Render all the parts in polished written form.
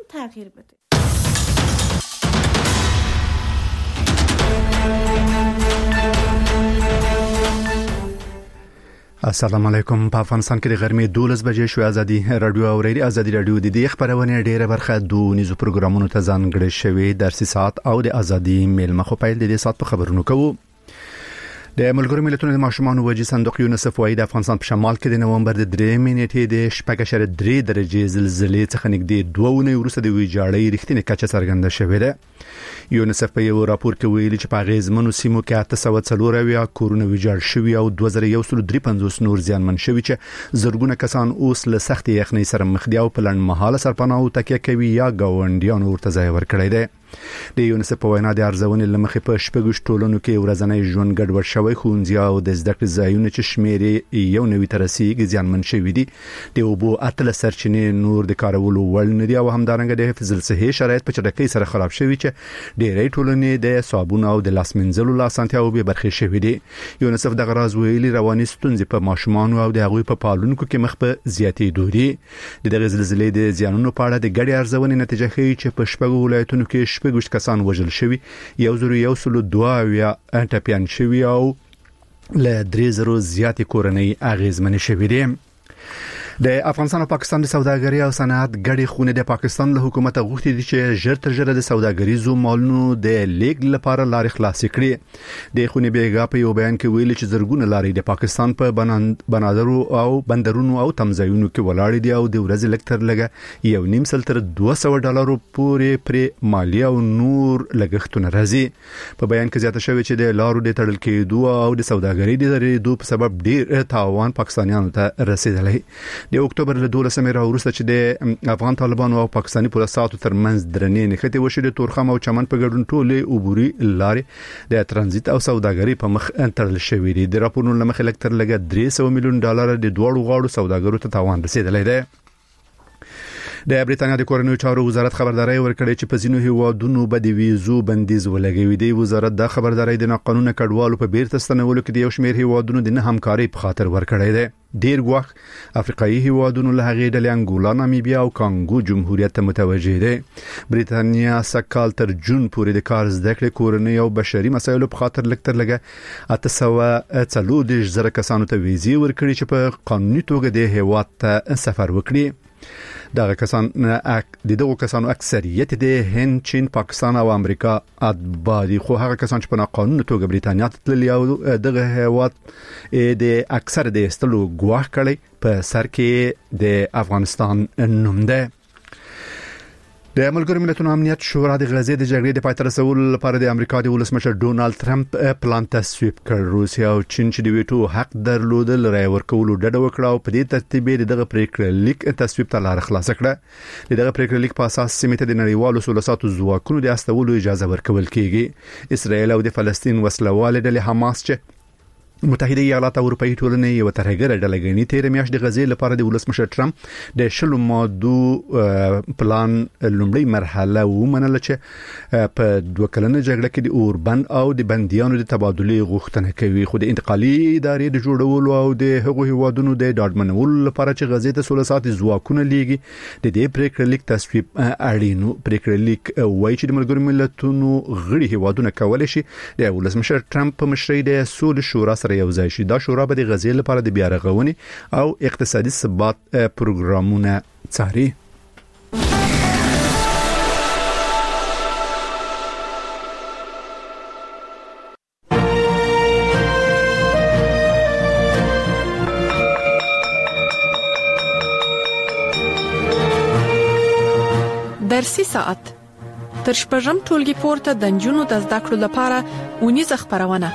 تغییر بده. السلام علیکم. په افغانستان کې د غرمې 12 بجې شو. ازادي رادیو او ازادي رادیو د دې خبرونه ډیره برخه دونیزو پروګرامونو ته ځانګړي شوی درسي ساعت او د ازادي میل مخه پیل د دې ساعت په خبرونو کوو. د ملګرو ملتونو د ماشومانو وجې صندوق یونیسف وايي د افغانستان په شمال کې د نومبر د 3 نیټې د 4.3 درجه زلزلې څخه نږدې 2 ونې وروسته د ویجاړۍ رښتینې کچه څرګنده شوې ده. یونیسف په یو راپور کې ویلي چې په غیزمنو سیمو کې 840 کورونه ویجاړ شوي او 2153 نور زیانمن شوي چې زرګونه کسان اوس له سختې یخنۍ سره مخ دي او په لنډمهاله سرپناه او تکیه کوي یا ګاونډیانو ورته ځای ورکړی دی. د یونیسف په وینا د ارزونې لمخې په شپږ ټولنو کې ورځنی ژوند ګډوډ شوی، ښوونځي او د زده کړې ځایونه چې شمېر یو نوي ترسيږي زیانمن شوي دي. د اوبو اتل سرچینې نور د کارولو وړ نه دي او همدارنګه د حفظ الصحې شرایط په چټکۍ سره خراب شوي چې ډېری ټولنې د صابون او د لاس مینځلو لاسانتیاو به برخې شوي دي. یونیسف د غراز ویلي رواني ستونزې په ماشومانو او د هغوی په پالونکو کې مخ په زیاتېدو دي. د دغه زلزلې د زیانونو په اړه د ګډې ارزونې نتیجه ښیي چې په شپږ ولایتونو کې 6 کسان وژل شوي، 102 ټپیان شوي او له 3000 زیاتې کورنۍ اغیزمنې شوي دي. د افغانستان او پاکستان د سوداګرۍ او صنعت ګډې خونې د پاکستان له حکومت غوښتي دي چې ژر تر ژره د سوداګریزو مالونو د لیږد لپاره لارې خلاصې کړي. د خونې بیګا په یو بیان کې ویلي چې زرګونه لارې د پاکستان په بندرونو او تمځایونو کې ولاړې دي او د ورځې لکتر لګه $1.5 تر $200 پورې پر مالیه او نور لګښتونه راځي. په بیان کې زیاته شوی چې د لارو د تړل کېدو او د سوداګرۍ د درېدو په سبب ډېر تاوان پاکستانیانو ته رسیدلی. د اکتوبر له 12 وروسته چې د افغان طالبانو او پاکستاني پولیسو ترمنځ درنې نښتې وشوې، د تورخم او چمن په ګډون ټولې عبوري لارې د ترانزیت او سوداګرۍ په مخ تړل شوې دي. د راپورونو لمخې لکتر لګه $300 ملیون د دوړو غاړو سوداګرو ته تاوان رسیدلی دی. د بریتانیا د کورنیو چارو وزارت خبرداري ورکړې چې په ځینو هیوادونو به د ویزو بندیز ولګوي. دی وزارت د خبرداري د ناقانونه کډوالو په بیرته ستنولو کې د یو شمېر هیوادونو د نه همکاري په خاطر ورکړی دی. ډیر ګواښ افریقایي هیوادونو له هغې ډلې انګولا، نامیبیا او کانګو جمهوریت ته متوجه دي. بریتانیا سکال تر جون پورې د کار زده کړې، کورنۍ او بشري مسایلو په خاطر لکتر لګه 840,000 کسانو ته ویزې ورکړي چې په قانوني توګه د هیواد ته سفر وکړي. دغه کسانو اکثریت د هند، چین، پاکستان او امریکا اتباع دي، خو هغه کسان چې په قانوني توګه بریتانیا ته تللي او دغه هیواد د اکثر د استلو ګواښ کړي په سر کې د افغانستان نوم ده. د ملګرو ملتونو امنیت شورا د غزې د جګړې د پای ته رسولو لپاره د امریکا د ولسمشر ډونالد ټرمپ پلان تصویب کړ. روسیا او چین چې د ویټو حق درلودل رای ورکولو ډډه وکړه او په دې ترتیب دغه پریکړه لیک تصویب ته لار خلاص کړه. دغه پریکړه لیک په اساس سیمه ته د نړیوالو سولساتو ځواکونو د استولو اجازه ورکول کیږي. اسرائیل او د فلسطین وسلواله ډلې حماس چې متحده ایالات او اروپאי ټولنې یو ترهګره ډله ګڼي، تیر میاشت د غزې لپاره د ولسمشر ټرمپ د 10 مادو پلان لومړی مرحله ومنله چې په 2 کلنه جګړه کې د اوربند او د بنديانو د تبادلې غوښتنه کوي، خو د انتقالي ادارې د جوړولو او د هغو هیوادونو د ډاډمنولو لپاره چې غزې ته سولسات ځواکونه لیږي د دې پریکړه لیک تصویب اړینو. پریکړه لیک وایي چې د ملګرو ملتونو غړي هیوادونه کولای شي د ولسمشر ټرمپ په مشرۍ د سولې شورا یو ځای شي. دا شورا به د غزې لپاره د بیا رغونې او اقتصادي ثبات پروګرامونه څاري. درسي ساعت تر شپږم ټولګي پورته د نجونو د زده کړو لپاره اونیزه خبرونه.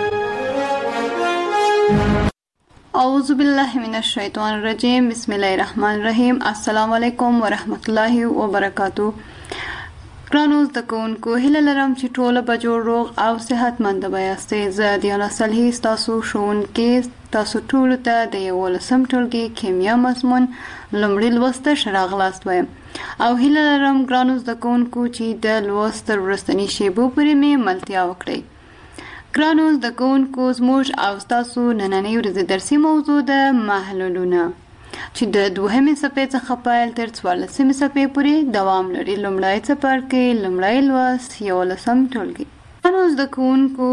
اعوذ بالله من الشیطان الرجیم، بسم الله الرحمن الرحیم. السلام علیکم ورحمت الله وبرکاتہ. ګرانو زده کوونکو، هیله لرم چې ټول به جوړ روغ او صحتمند یاستئ. زه دیانا صالحی ستاسو ښوونکې تاسو ټول ته د 11م ټولګي کیمیا مضمون لومړی لوست ته راغلاست وایم او هیله لرم ګرانو زده کوونکو چې د لوست تر وروستني شیبو پورې مې ملتیا وکړئ. ګرانو زده کوونکو، زموږ او ستاسو نننۍ ورځې درسي موضوع ده محلولونه. چې د دوهمې څپې څخه پیل تر 14مې څپې پورې دوام لري. لومړی څپرکی، لومړی لوست، 11م ټولګي. نو زده کوونکو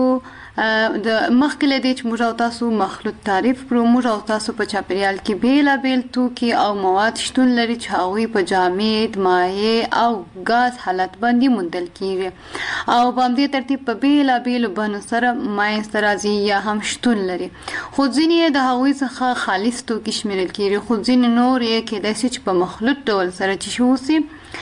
د مخکې له دې چې موږ او تاسو مخلوط تعریف کړو، موږ او تاسو په چاپیریال کې بیلابیل توکي او مواد شتون لري چې هغوی په جامد، مایع او غاز حالت باندې موندل کیږي او په همدې ترتیب په بیلابیلو بڼو سره منځته راځي یا هم شتون لري. خو ځینې د هغوی څخه خالص توکي شمیرل کیږي، خو ځینې نور یې کېدای شي چې په مخلوط ډول سره چې اوسي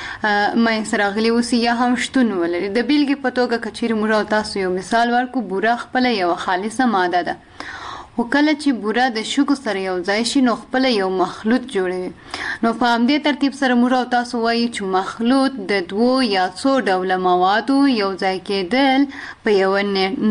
منځته راغلي اوسي یا هم شتون ولري. د بیلګې په توګه که چیرې موږ او تاسو یو مثال ورکړو، بوره خپله یوه خالصه ماده ده، خو کله چې بوره د شګو سره یو ځای شي نو خپله یو مخلوط جوړوي. نو په همدې ترتیب سره موږ او تاسو وایو چې مخلوط د دوو یا څو ډوله موادو یو ځای کېدل په یوه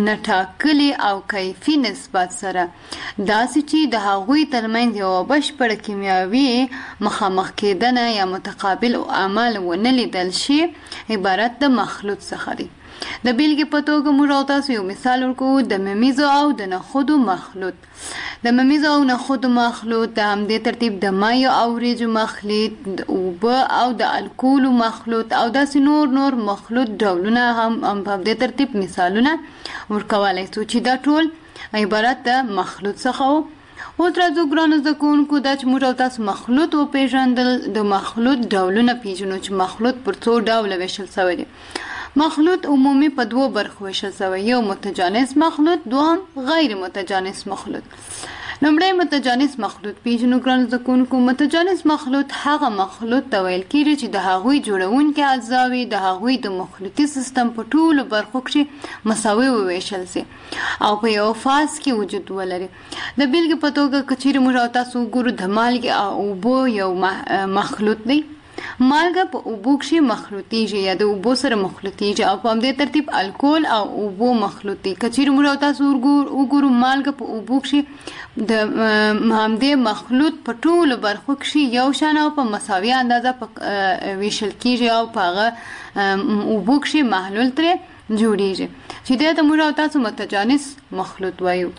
نټاکلي او کیفي نسبت سره، داسې چې د هغوی ترمنځ یوه بشپړه کیمیاوي مخامخ کېدنه یا متقابل عمل ونه لیدل شي، عبارت د مخلوط څخه دی. د بیلګې په توګه موږ او تاسو یو مثال ورکوو، د ممیزو او د نخودو مخلوط. د ممیزو او نخودو مخلوط، د همدې ترتیب د مایو او وریجو مخلوط، د اوبه او د الکولو مخلوط او داسې نور مخلوط ډولونه هم په همدې ترتیب مثالونه ورکولی شو چې دا ټول عبارت د مخلوط څخه و. اوس راځو ګرانو زده کوونکو، دا چې موږ او تاسو مخلوط وپېژندل، د مخلوط ډولونه پېژنو چې مخلوط پر څو ډوله ویشل شوی دی. مخلوط عمومي په دوو برخو ویشل شوی، یو متجانس مخلوط، دوهم غیر متجانس مخلوط. لومړی متجانس مخلوط پېژنو ګرانو زده کوونکو. متجانس مخلوط هغه مخلوط ته ویل کېږي چې د هغوی جوړونکي اجزاوې د هغوی د مخلوطي سیستم په ټولو برخو کې مساوي وویشل شي او په یو فاز کې وجود ولري. د بیلګې په توګه که چیرې موږ او تاسو وګورو، د مالګې او اوبو یو مخلوط دی. مالګه په اوبو کې مخلوطیږي یا د اوبو سره مخلوطیږي او په همدې ترتیب الکول او اوبو مخلوطي. که چیرې موږ او تاسو وګورو، مالګه په اوبو کې د همدې مخلوط په ټولو برخو کې یو شان او په مساوي اندازه ویشل کیږي او په هغه اوبو کې محلول ترې جوړیږي چې دې ته موږ او تاسو متجانس مخلوط وایو.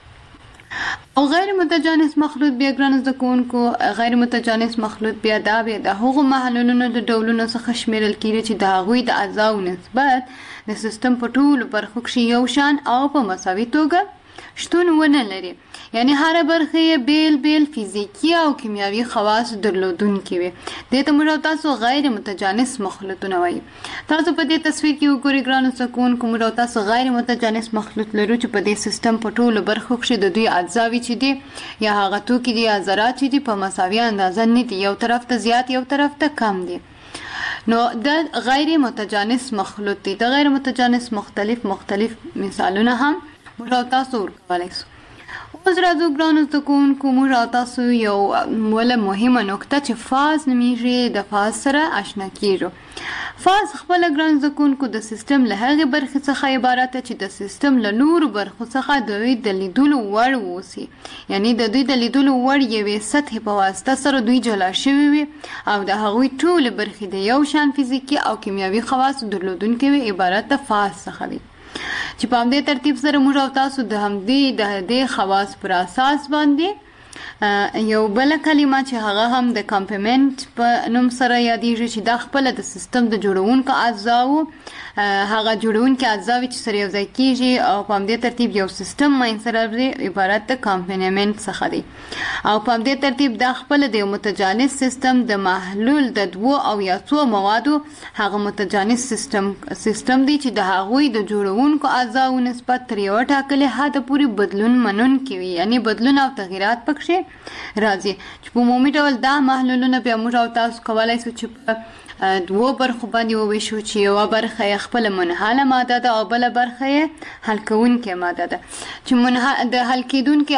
او غیر متجانس مخلوط بیا ګرانو زده کوونکو، غیر متجانس مخلوط بیا د هغو محلولونو د ډولونو څخه شمیرل کیږي چې د هغوی د اجزاو نسبت د سیستم په ټولو برخو کې یو شان او په مساوي توګه شتون ونه لري، یعنی هر برخه یې بیل فیزیکی او کیمیاوي خواص درلودونکي وي. دې ته موږ تاسو غیر متجانس مخلوطونه وایي. تاسو په دې تصویر کې وګورئ ګرانو زده کوونکو، موږ تاسو غیر متجانس مخلوط لرو چې په دې سیستم په ټولو برخو کې د دوی اجزاوې چې دي یا هغه توکي دي یا ذرات چې دي په مساوي اندازه نه دي، یو طرف ته زیات یو طرف ته کم دي. نو د غیر متجانس مخلوط دي. د غیر متجانس مختلف مثالونه هم موږ تاسو ورکولی شو. اوس راځو ګرانو زده کوونکو، موږ تاسو یو مهمه نکته چې فاز نومیږي، د فاز سره آشنا کیږو. فاز خپله ګرانو زده کوونکو د سیستم له هغې برخې څخه عبارت ده چې د سیستم له نورو برخو څخه د دوی د لیدلو وړ واوسي، یعنی د دوی د لیدلو وړ یوې سطحې په واسطه سره دوی جلا شوي وي او د هغوی ټولې برخې د یو شان فزیکي او کیمیاوي خواصو درلودونکي وي، عبارت د فاز څخه دی. چې په همدې ترتیب سره موږ او تاسو د همدې خواص پر اساس باندې یو بل کلمه چې هغه هم د کمپلیمنت په نوم سره یادېږي چې دا خپله د سیستم د جوړونکو اجزاو هغه جوړونکي اجزاوې چې سره یو ځای کېږي او په همدې ترتیب یو سیستم منځته راځي، عبارت د کمپلیمنت څخه دی. او په همدې ترتیب دا خپله د یو متجانس سیستم د محلول د دوو او یا څو موادو هغه متجانس سیستم دی چې د هغوی د جوړونکو اجزاو نسبت تر یوه ټاکلې حده پورې بدلون منونکي وي، یعنی بدلون او تغییرات پکښې راځي چې په عمومي ډول دا محلولونه بیا موږ او تاسو کولی شو چې په دوو برخو باندې وویشو چې یوه برخه یې خپله منحله ماده ده او بله برخه یې حل کوونکې ماده ده چې د حل کوونکې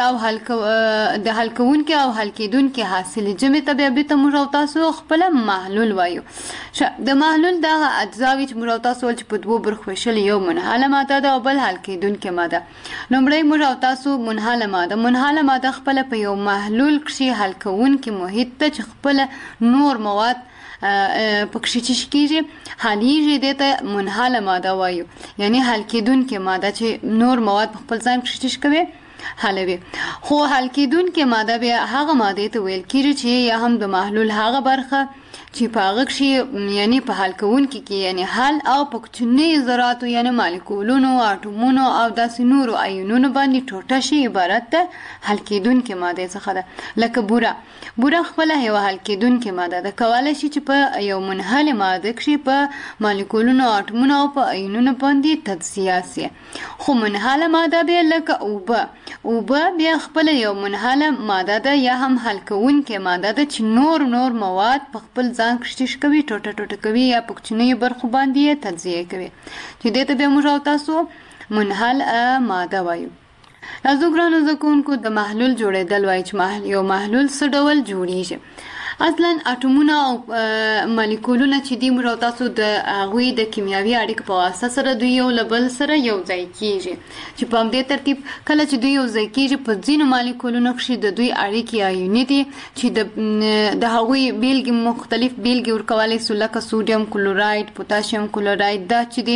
او حل کېدونکې حاصلې جمع ته بیا بیرته موږ او تاسو خپله محلول وایو. د محلول دغه اجزاوې چې موږ او تاسو ویل چې په دوو برخو ویشل، یو منحله ماده ده او بل حل کېدونکې ماده. لومړی موږ او تاسو منحله ماده خپله په یو محلول کښې حل کوونکې محیط ته چې خپله نور مواد پکښې چې کېږي حلیږي، دې ته منحله ماده وایو، یعنی حل کېدونکې ماده چې نور مواد په خپل ځان کښې چې کوي حلوي. خو حل کېدونکې ماده بیا هغه ماده ته ویل کېږي چې یا هم د محلول هغه برخه چې په هغه کې یعنی په حل کوونکي کې یعنی حل او په کوچني ذراتو یعنی مالیکولونو اټومونو او داسې نورو آیونونو باندې ټوټه شي عبارت ده حل کېدونکې ماده څخه ده. لکه بوره خپل یو حل کېدونکې ماده ده، کولای شي چې په یو منحل ماده کې په مالیکولونو اټومونو او په آیونونو باندې تجزیه شي. خو منحله ماده به لکه اوبه بیا خپل یو منحله ماده ده یا هم حل کوونکې ماده ده چې نور مواد په خپل ځان کشتش کوي، ټوټه کوي یا په کوچنیو برخو باندې تجزیه کوي چې دې ته به موږ او تاسو منحل ماده وایو. راځو ګرانو زده کوونکو د محلول جوړېدل وایي چې یو محلول څه ډول جوړیږي. اصلا اټومونه او مالیکولونه چې دي موږ او تاسو د هغوی د کیمیاوي اړیکو په واسطه سره دوی یو له بل سره یو ځای کیږي چې په همدې ترتیب کله چې دوی یو ځای کیږي په ځینو مالیکولونو کې د دوی اړیکې آیوني دي چې د هغوی مختلف بیلګې ورکولی سو لکه سوډیم کلوراید، پوتاشیم کلوراید، دا چې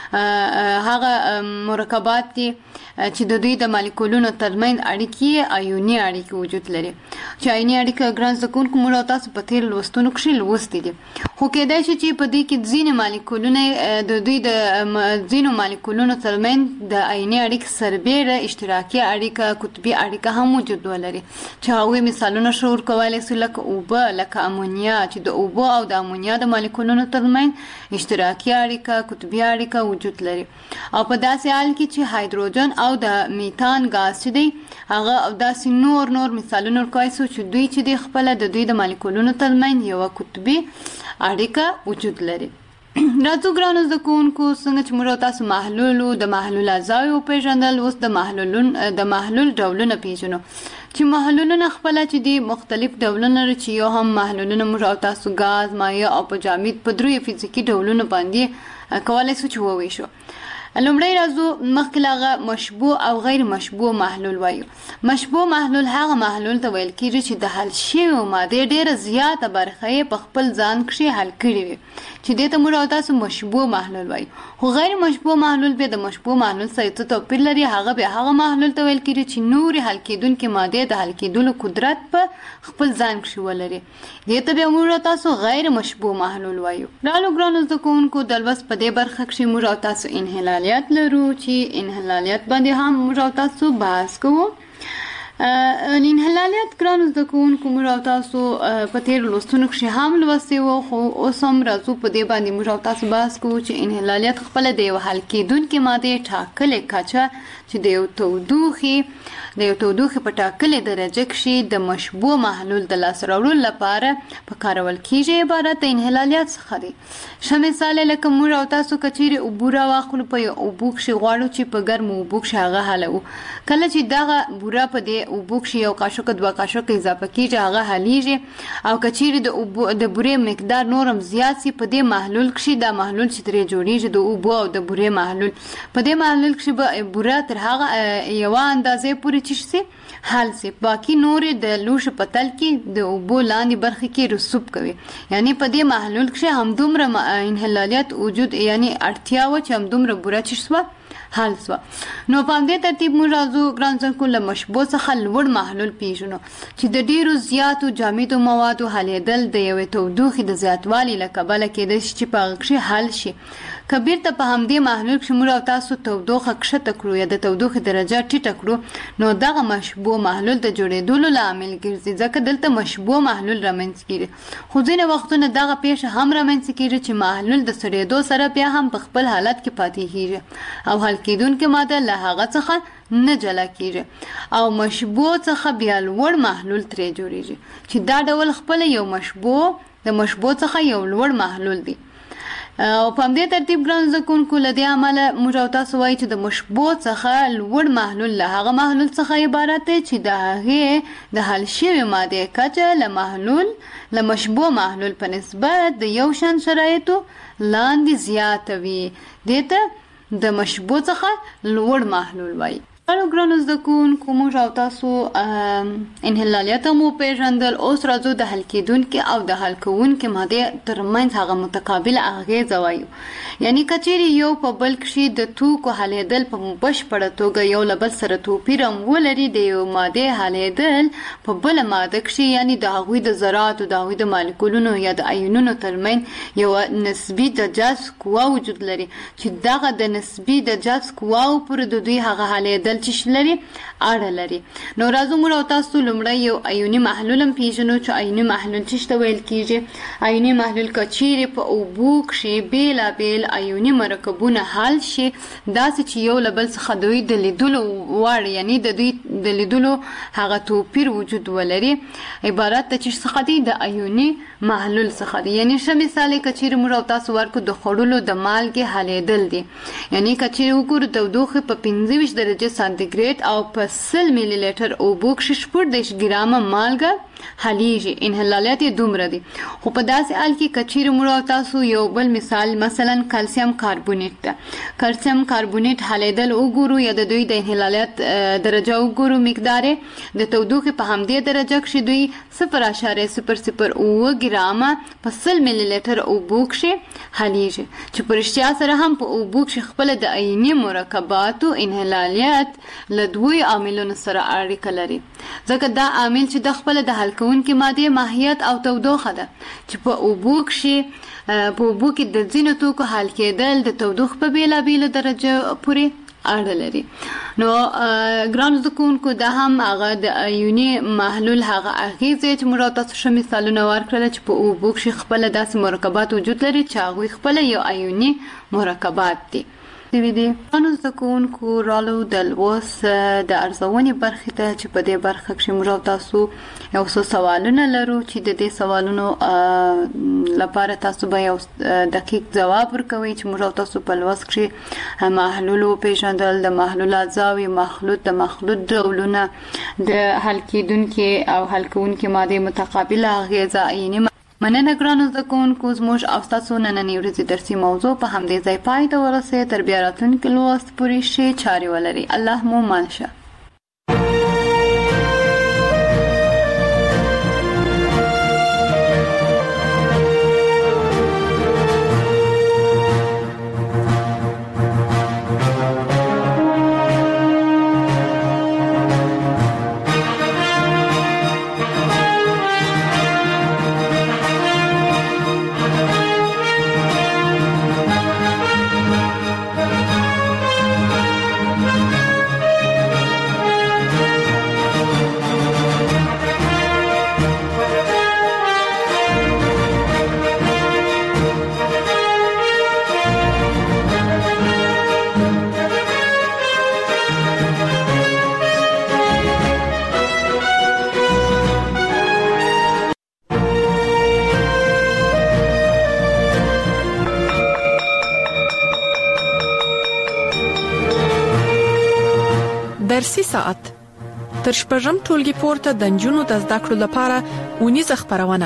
دي هغه مرکبات دي چې د دوی د مالیکولونو ترمنځ اړیکې آیوني اړیکې وجود لري. چې آیوني اړیکه ګران زده کوونکو موږ او تاسو په تیر لوستونو کې لوستي دي، خو کېدای شي چې په دې کې ځینې مالیکولونه د دوی د ځینو مالیکولونو ترمنځ د آیوني اړیکې سربیره اشتراکي اړیکه، قطبي اړیکه هم وجود ولري چې هغوی مثالونه شو ورکولی سو لکه اوبه، لکه امونیا چې د اوبو او د امونیا د مالیکولونو ترمنځ اشتراکي اړیکه، قطبي اړیکه وجود لري. او په داسې حال کې چې هایدروجن او د میتان غاز چې دی هغه او داسې نور مثالونه ورکولی سو چې دوی چې دی خپله د دوی د مالیکولونو ترمنځ یوه قطبي اړیکه وجود لري. راځو ګرانو زده کوونکو څنګه چې موږ تاسو محلول د محلول اجزاوې وپېژندل، اوس د محلول ډولونه پېژنو چې محلولونه خپله چې دي مختلف ډولونه لري چې یو هم محلولونه موږ تاسو غاز، مایع او په جامد په دریو فزیکي ډولونو باندې کولی سو چې وویشو. لومړی راځو مخکې له هغه مشبوع او غیر مشبوع محلول وایو. مشبوع محلول هغه محلول ته ویل کېږي چې د حل شویو مادې ډېره زیاته برخه یې په خپل ځان کښې حل کړې وي چې دې ته موږ او تاسو مشبوع محلول وایو. خو غیر مشبوع محلول بیا د مشبوع محلول سره څه توپیر لري، هغه بیا هغه محلول ته ویل کېږي چې نورې حل کېدونکې مادې د حل کېدلو قدرت په خپل ځان کښې ولري، دې ته بیا موږ او تاسو غیر مشبوع محلول وایو. رالو ګرانو زده کوونکو د لوست په دې برخه کښې موږ او تاسو انحلالیات لرو چې انحلالیات باندې هم موږ او تاسو بحث کوو. انحلالیات ګرانو زده کوونکو موږ او تاسو په تېرو لوستونو کښې هم لوستي وو، خو اوس هم راځو په دې باندې موږ او تاسو بحث کوو چې انحلالیات خپله د یو حل کېدونکې مادې ټاکلې کچه چې د یو تودوخې په ټاکلې درجه کښې د مشبوع محلول د لاسته راوړلو لپاره په کارول کېږي عبارت د انحلالیات څخه دی. ښه مثال یې لکه موږ او تاسو که چیرې اوبه راواخلو په یو اوبو کښې غواړو چې په ګرمو اوبو کښې هغه حلوو، کله چې دغه بوره په دې اوبو کښې یو قاشق 2 قاشق اضافه کېږي هغه حلیږي، او که چیرې د بورې مقدار نور هم زیات سي په دې محلول کښې دا محلول چې ترې جوړېږي د اوبو او د بورې محلول، په دې محلول کښې به بوره تر هغه یوه اندازې پورې چې سي حل سي، باقي نورې د لوښو په تل کې د اوبو لاندې برخې کې رسوب کوي. یعنی په دې محلول کښې همدومره انحلالیات وجود یعنی اړتیا وه چې همدومره بوره چې سوه حل سوه. نو په همدې ترتیب موږ راځو ګران زده کوونکو له مشبوع څخه لوړ محلول پېژنو چې د ډېرو زیاتو جامدو موادو حلېدل د یوې تودوخې د زیاتوالي له کبله کېدای شي چې په هغه کښې حل شي. که بیرته په همدې محلول کښې موږ او تاسو تودوخه کښته کړو یا د تودوخې درجه ټیټه کړو نو دغه مشبوع محلول د جوړېدلو لامل ګرځي، ځکه دلته مشبوع محلول رامنځته کېږي. خو ځینې وختونه دغه پیښه هم رامنځته کېږي چې محلول د سړېدو سره بیا هم په خپل حالت کې پاتې کېږي او حل کېدونکې ماده له هغه څخه نه جلا کېږي او مشبوع څخه بیا لوړ محلول ترې جوړېږي چې دا ډول خپله یو مشبوع د مشبوع څخه یو لوړ محلول دی. او په همدې ترتیب ګران زده کوونکو له دې امله موږ او تاسو وایو چې د مشبوع څخه لوړ محلول له هغه محلول څخه عبارت دی چې د هغې د حل شوې مادې کچه له مشبوع محلول په نسبت د یو شان شرایطو لاندې زیاته وي، دې ته د مشبوع څخه لوړ محلول وایي. ګرانو زده کوونکو موږ او تاسو انحلالیت مو پیژندل. اوس راځو د حل کېدونکي او د حل کوونکي ماده ترمنځ هغه متقابل اغېزه وایو. یعنی کچېرې یو په بل کې د توکو حلېدل په بشپړه توګه یو له بل سره توپیر ولري، د یو ماده حلېدل په بل ماده کې یعنی د هغوی د ذراتو د هغوی د مالیکولونو یا د ایونونو ترمنځ یو نسبي د جذب قوه وجود لري چې دغه د نسبي د جذب قواو پر د دوی هغه حلېدل چې لري اړه لري. نو راځو موږ او تاسو لومړی یو ایوني محلول پیژنو چې ایوني محلول څه ویل کیږي. ایوني محلول کچېرې په اوبو کې بیلابیل ایوني مرکبونه حل شي داسې چې یو له بل څخه دوی د لیدلو وړ یعنی د دوی د لیدلو هغه توپیر وجود ولري، عبارت د څه دی د ایوني محلول څخه دی. یعنی ښه مثال کچېرې موږ او تاسو ورکو د خوړلو د مالګې حلېدل دي. یعنی کچېرې وګورو تودوخه په 25 درجه سانتیګریډ او په 100 ملي لیټر اوبو کې 14 ګرامه مالګه حلیږي. انحلالیت یې دومره دي. خو په داسې حال کې کچېرې موږ تاسو یو بل مثال مثلا کلسیم کاربونیت ده. کلسیم کاربونیت حلیدل وګورو یا د دوی د انحلالیت درجه وګورو مقدار د تودوخه په همدې درجه کې دوی 0.009 ګرامه په 100 ملي لیټر اوبو کې حلیږي چې په رښتیا سره هم په اوبو کې خپل د عیني مرکباتو انحلالیت له دوی عاملونو سره اړیکه لري. ځکه دا عامل چې د خپل د حل کوونکي ماده ماهیت او تودوخه ده چې په اوبو کې د ځینو توکو حل کېدل د تودوخه په بیلابیلو درجه پورې اړه لري. نو ګرانو زده کوونکو دا هم هغه د ایوني محلول هغه اغېزې چې موږ تاسو ښه مثالونه ورکړل چې په اوبو کې خپل داسې مرکبات وجود لري چې هغوی خپل یو ایوني مرکبات دي. ګرانو زده کوونکو رالو د لوست د ارزونې برخې ته چې په دې برخه کې موږ تاسو یو څو سوالونه لرو چې د دې سوالونو لپاره تاسو به یو دقیق ځواب ورکوئ چې موږ تاسو په لوست کې محلول پیژندل، د محلول اجزاوي، د مخلوط ډولونه، د حل کېدونکي او حل کوونکي ماده متقابله اغېزه یعنی مننه ګرانو زده کوونکو. زموږ او ستاسو نننۍ ورځې درسي موضوع په همدې ځای پای ته ورسېده. تر بیا راتلونکي لوست پورې ښې چارې ولرئ. الله مو مان شه. درسي ساعت تر شپږم ټولګي پورته د نجونو د زده کړو لپاره ونیزه خبرونه.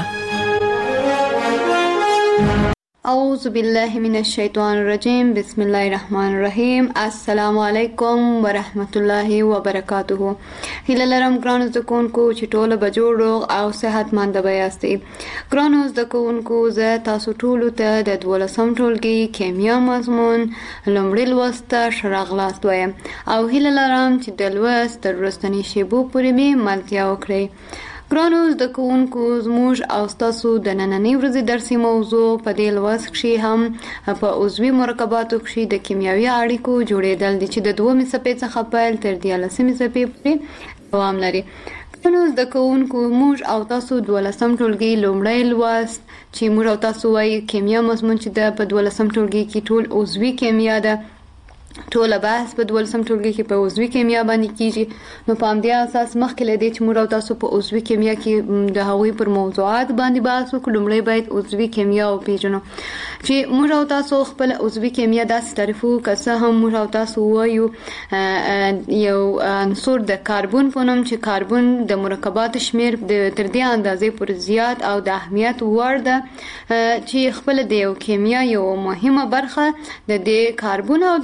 اعوذ بالله من الشیطان الرجیم. بسم الله الرحمن الرحیم. السلام علیکم ورحمت الله وبرکاته. هیله لرم ګرانو زده کوونکو چې ټول به جوړ روغ او صحتمند به یاستئ. ګرانو زده کوونکو زه تاسو ټول ته د 12م ټولګي کیمیا مضمون لومړی لوست ته ښه راغلاست وایم او هیله لرم چې د لوست تر وروستنۍ شیبو پورې مې ملتیا وکړئ. ګرانو زده کوونکو زموږ او ستاسو د نننۍ ورځې درسي موضوع په دې لوست کې هم په عضوي مرکباتو کې د کیمیاوي اړیکو جوړېدل دي چې د 2 څپې څخه پیل تر 13 څپې پورې دوام لري. ګرانو زده کوونکو موږ او تاسو 12م ټولګي لومړی لوست چې موږ او تاسو وایي کیمیا مضمون چې د په 12م ټولګي کې ټول عضوي کیمیا ده. ټوله بحث په 12م ټولګي کې په عضوي کیمیا باندې کیږي. نو په همدې اساس مخکې له دې چې موږ تاسو په عضوي کیمیا کې د هغوی پر موضوعات باندې بحث وکړو، لومړی باید عضوي کیمیا وپېژنو چې موږ تاسو خپل عضوي کیمیا داسې تعریف وکړو که څه هم موږ تاسو وایو یو عنصر د کاربون په نوم چې کاربون د مرکباتو شمیر تر دې اندازې پورې زیات او د اهمیت وړ ده چې خپل د یو کیمیا یو مهمه برخه د دې کاربون او د کاربون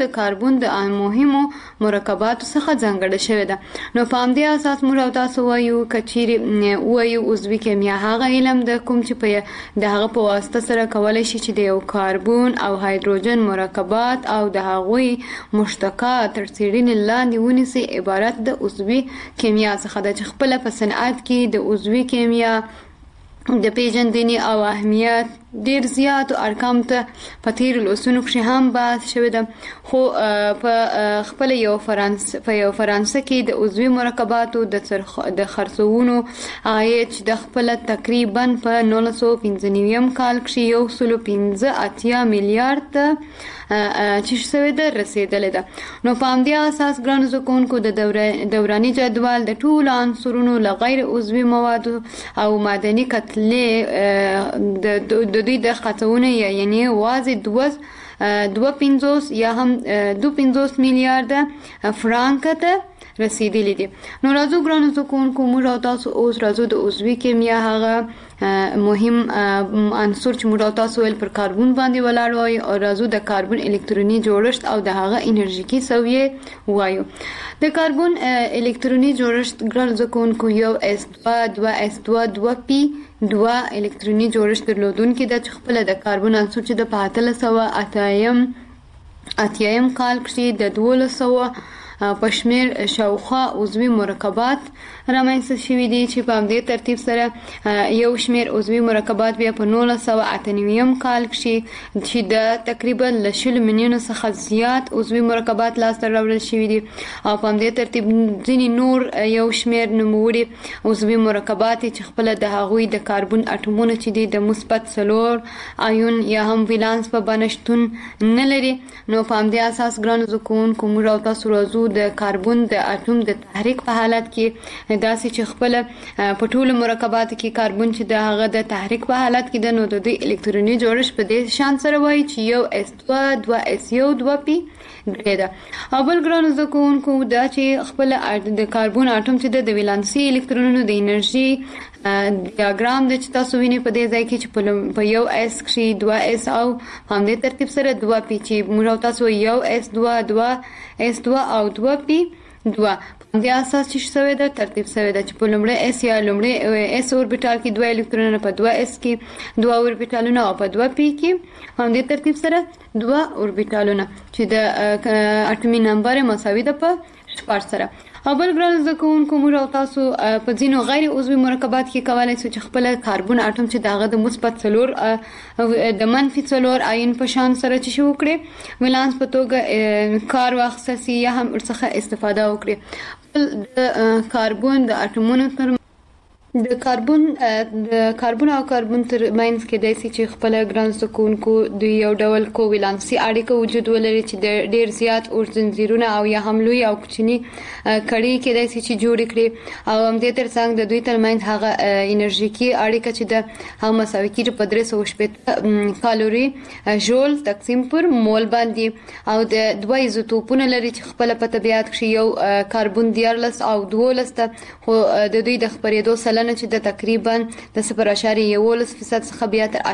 کاربن د مهمو مرکباتو څخه ځانګړې شوی ده. نو په همدې اساس موږ او تاسو وایو کچېرې وایو عضوي کیمیا هغه علم د کوم چې په د هغه په واسطه سره کولای شي چې د یو کاربن او هایدروجن مرکبات او د هغوی مشتقات تر څېړنې لاندې ونیسي عبارت د عضوي کیمیا څخه ده، چې خپله په صنعت کې د عضوي کیمیا د پیژندنې او اهمیت ډیر زیات ارقام ته په تیر لوسونو کې هم بحث شوی ده. خو په خپل یو فرانسه کې د عضوي مرکباتو د خرڅونو عاید د خپل تقریبا په 1995 کال کې 1.85 میلیارډ چې شوی ده رسیدلې ده. نو په همدې اساس ګرانو زده کوونکو د دوراني جدول د ټولو عنصرونو له غیر عضوي موادو او معدني کتلې د دوی د خطونه یعنی واځي 2.50 یا هم 2.50 میلیارډ فرانک ته رسیدلی دي. نو راځو ګرانو زده کوونکو موږ او تاسو اوس راځو د عضوي کیمیا هغه مهم عنصر چې موږ او تاسو ول پر کاربن باندې ولاړ وای او راځو د کاربن الکتروني جوړښت او د هغه انرژیکي سویه وایو. د کاربن الکتروني جوړښت ګرانو زده کوونکو یو S2 2S2 2P 2 الکتروني جوړښت درلودونکي د خپل د کاربن عنصر چې د 1980 کال کې د 1200 پشمیر شاوخوا عضوي مرکبات رامنځته شوي دي، چې په همدې ترتیب سره یو شمیر عضوي مرکبات بیا په 1998 کال کې چې د تقریبا 10 میلیونو څخه زیات عضوي مرکبات لاسته راوړل شوي دي، او په همدې ترتیب ځینې نور یو شمیر نوموړي عضوي مرکبات چې خپل د هغوی د کاربن اټومونه چې دي د مثبت 4 آیون یا هم ولانس په بڼه شتون نه لري. نو په همدې اساس ګرانو زده کوونکو موږ او تاسو راځو د کاربن د اټوم د تحریک په حالت کې داسې چې خپل په ټولو مرکباتو کې کاربن چې د هغه د تحریک په حالت کې د نو د الکتروني جوړښت په دې شان سره وایي چې یو S2 2S1 2P ده. او بل ګرانو زده کوونکو دا چې خپل د کاربن اټوم چې د ولانسي الکترونونو د انرژي ډیاګرام د چې تاسو وینئ په دې ځای کې چې په یو S کې 2S او همدې ترتیب سره 2P چې موږ او تاسو یو S2 2S2 او 2P 2 په دې اساس چې شوی ده ترتیب شوی ده چې په لومړی S یا لومړی S اوربیټال کې 2 الکترونونه په 2S کې 2 اوربیټالونه او په 2P کې همدې ترتیب سره 2 اوربیټالونه چې د اټومي نمبر مساوي ده په 4 سره. او بل ګران زده کوونکو موږ او تاسو په ځینو غیر عضوي مرکبات کې کولای شو چې خپل کاربن اټوم چې دغه د مثبت 4 د منفي 4 آیون په شان سره چې شو کړي ولانس په توګه کار واخیستي یا هم ورڅخه استفاده وکړي. د کاربن د اټومونو تر د کاربن او کاربن تر ماینس کې داسې چې خپل ګران سکونکو د یو ډول کوولانسي اړیکه وجود ولري چې د ډیر زیات اورزنجیرونه او یا هم لوی او کوچني کړي کې داسې چې جوړ کړي او هم د ترڅنګ د دوی ترمنځ هغه انرژیکي اړیکه چې د هم مساوي کېږي په 380 کالوري جول تقسیم پر مول باندې او د دوه ایزوټوپونه لري چې خپل په طبيعت کې یو کاربن 14 او 12 خو د دوی د خپرېدو سره چې د تقریبا د 0.11% څخه بیا تر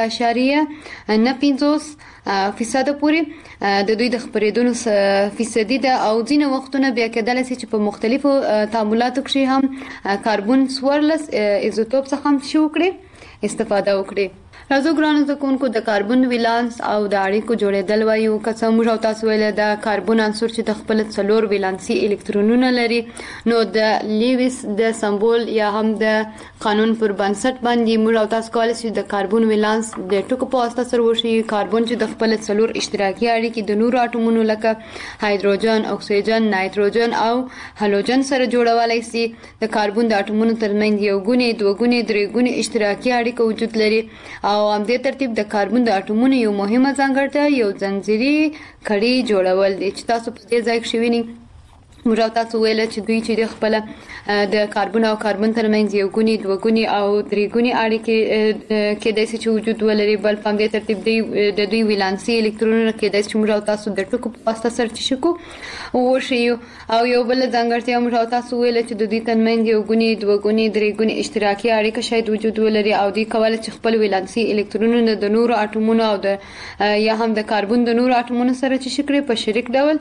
8.9% پورې د دوی د خپرېدو فیصدي ده او ځینې وختونه بیا کېدای شي چې په مختلفو تعاملاتو کې هم کاربن 14 ایزوټوپ څخه هم شو کړي استفاده وکړي. راځو ګرانو زده کوونکو د کاربن ولانس او د اړیکو جوړېدل وایو. که څه موږ او تاسو ویل د کاربن عنصر چې د خپل 4 ولانسي الکترونونه لري نو د لیویس د سمبول یا هم د قانون پر بنسټ باندې موږ او تاسو کولای شو د کاربن ولانس د ټکو په واسطه سره وشي. کاربن چې د خپل 4 اشتراکي اړیکې د نورو اټومونو لکه هایدروجن، اکسیجن، نایتروجن او هالوجن سره جوړولای شي. د کاربن د اټومونو ترمنځ یو ګونې، دوه ګونې، درې ګونې اشتراکي اړیکه وجود لري او همدې ترتیب د کاربن د اټومونو یو مهمه ځانګړتیا یو ځنځیري کړي جوړول دي چې تاسو په دې ځای کې وینئ. موږ تاسو ویل چې دوی چې د خپل د کاربن او کاربن ترمنځ یو غوني دوه غوني او درې غوني اړیکې کې د څه وجود ولري بل په دې ترتیب دی د دوی ولانسي الکترونونه کې د چې موږ تاسو د ټکو په واسطه سره شکو او شی او یو بل ځانګړتیا موږ تاسو ویل چې د دوی ترمنځ یو غوني دوه غوني درې غوني اشتراکي اړیکه شاید وجود ولري او دوی کولای چې خپل ولانسي الکترونونه د نورو اټومونو او د یا هم د کاربن د نورو اټومونو سره چې شکرې په شریک ډول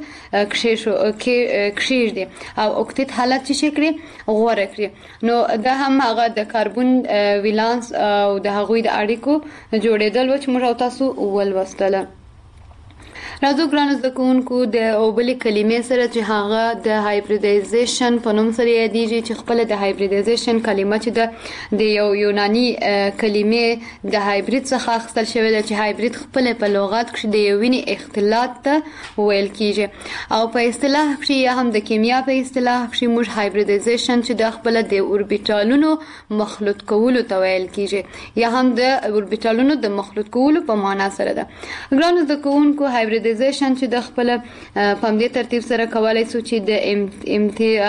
کښېږدي او اوکتیت حالت چې شکرې غوره کړي نو دا هم هغه د کاربن ولانس او د هغوی د اړیکو جوړېدل و چې موږ تاسو ولوستله راځو ګرانو زده کوونکو د اوبلې کلمې سره چې هغه د هایبریډایزیشن په نوم سره یادېږي چې خپل د هایبریډایزیشن کلمه چې د یو یوناني کلمې د هایبرید څخه اخیستل شوې ده چې هایبرید خپل په لغت کې د یو وینې اختلاط ته ویل کیږي او په اصطلاح کې یا هم د کیمیا په اصطلاح کې موږ هایبریډایزیشن چې د خپل د اوربیټالونو مخلوط کولو ته ویل کیږي یا هم د اوربیټالونو د مخلوط کولو په معنا سره ده ګرانو زده کوونکو هایبریډایزیشن چې د خپل په دې ترتیب سره کولای شو چې د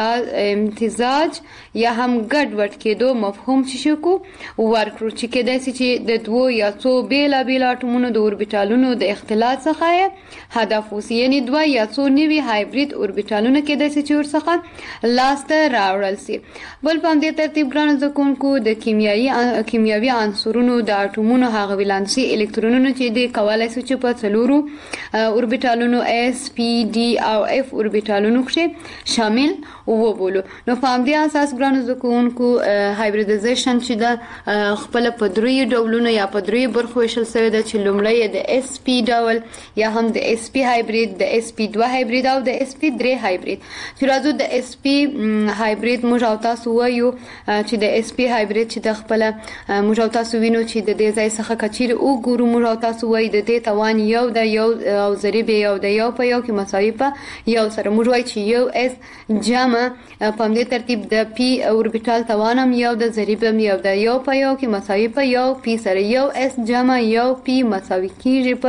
امتزاج یا هم ګډوډ کېدو مفهوم شو ورکړو چې کېدای شي چې د دوه یا څو بیل اټومونو د اوربیټالونو د اختلاط څخه هدف وسی یعنی دوه یا څو نوي هایبرید اوربیټالونه کېدای شي چې ورڅخه لاسته راوړل شي بل په دې ترتیب ګرانو ځکونکو د کیمیاوي عنصرونو د اټومونو هغه ولانسي الکترونونه چې د کولای شي چې په څلورو اوربیټالونو اس پی ډي او اف اوربیټالونو کې شامل وبولو نو په دې اساس ګرانو ځکونکو هایبریډایزیشن چې د خپل په درې ډولونو یا په درې برخو ویشل شوی ده چې لومړی د اس پی ډول یا هم د اس پی هایبرید د اس پی 2 هایبرید او د اس پی 3 هایبرید چې راځو د اس پی هایبرید موږ تاسو وایو چې د اس پی هایبرید چې د خپل موږ تاسو وینو چې د دې ځای څخه کچیر او ګورو موږ تاسو وایو د دې توان یو د یو او ضریب یو د یو په یو کې مساوي په یو سره موږ وایو چې یو اس جمع په دې ترتیب د پی اوربیټال توان هم یو د ضریب هم یو د یو په یو کې مساوي په یو پی سره یو اس جمع یو پی مساوي کیږي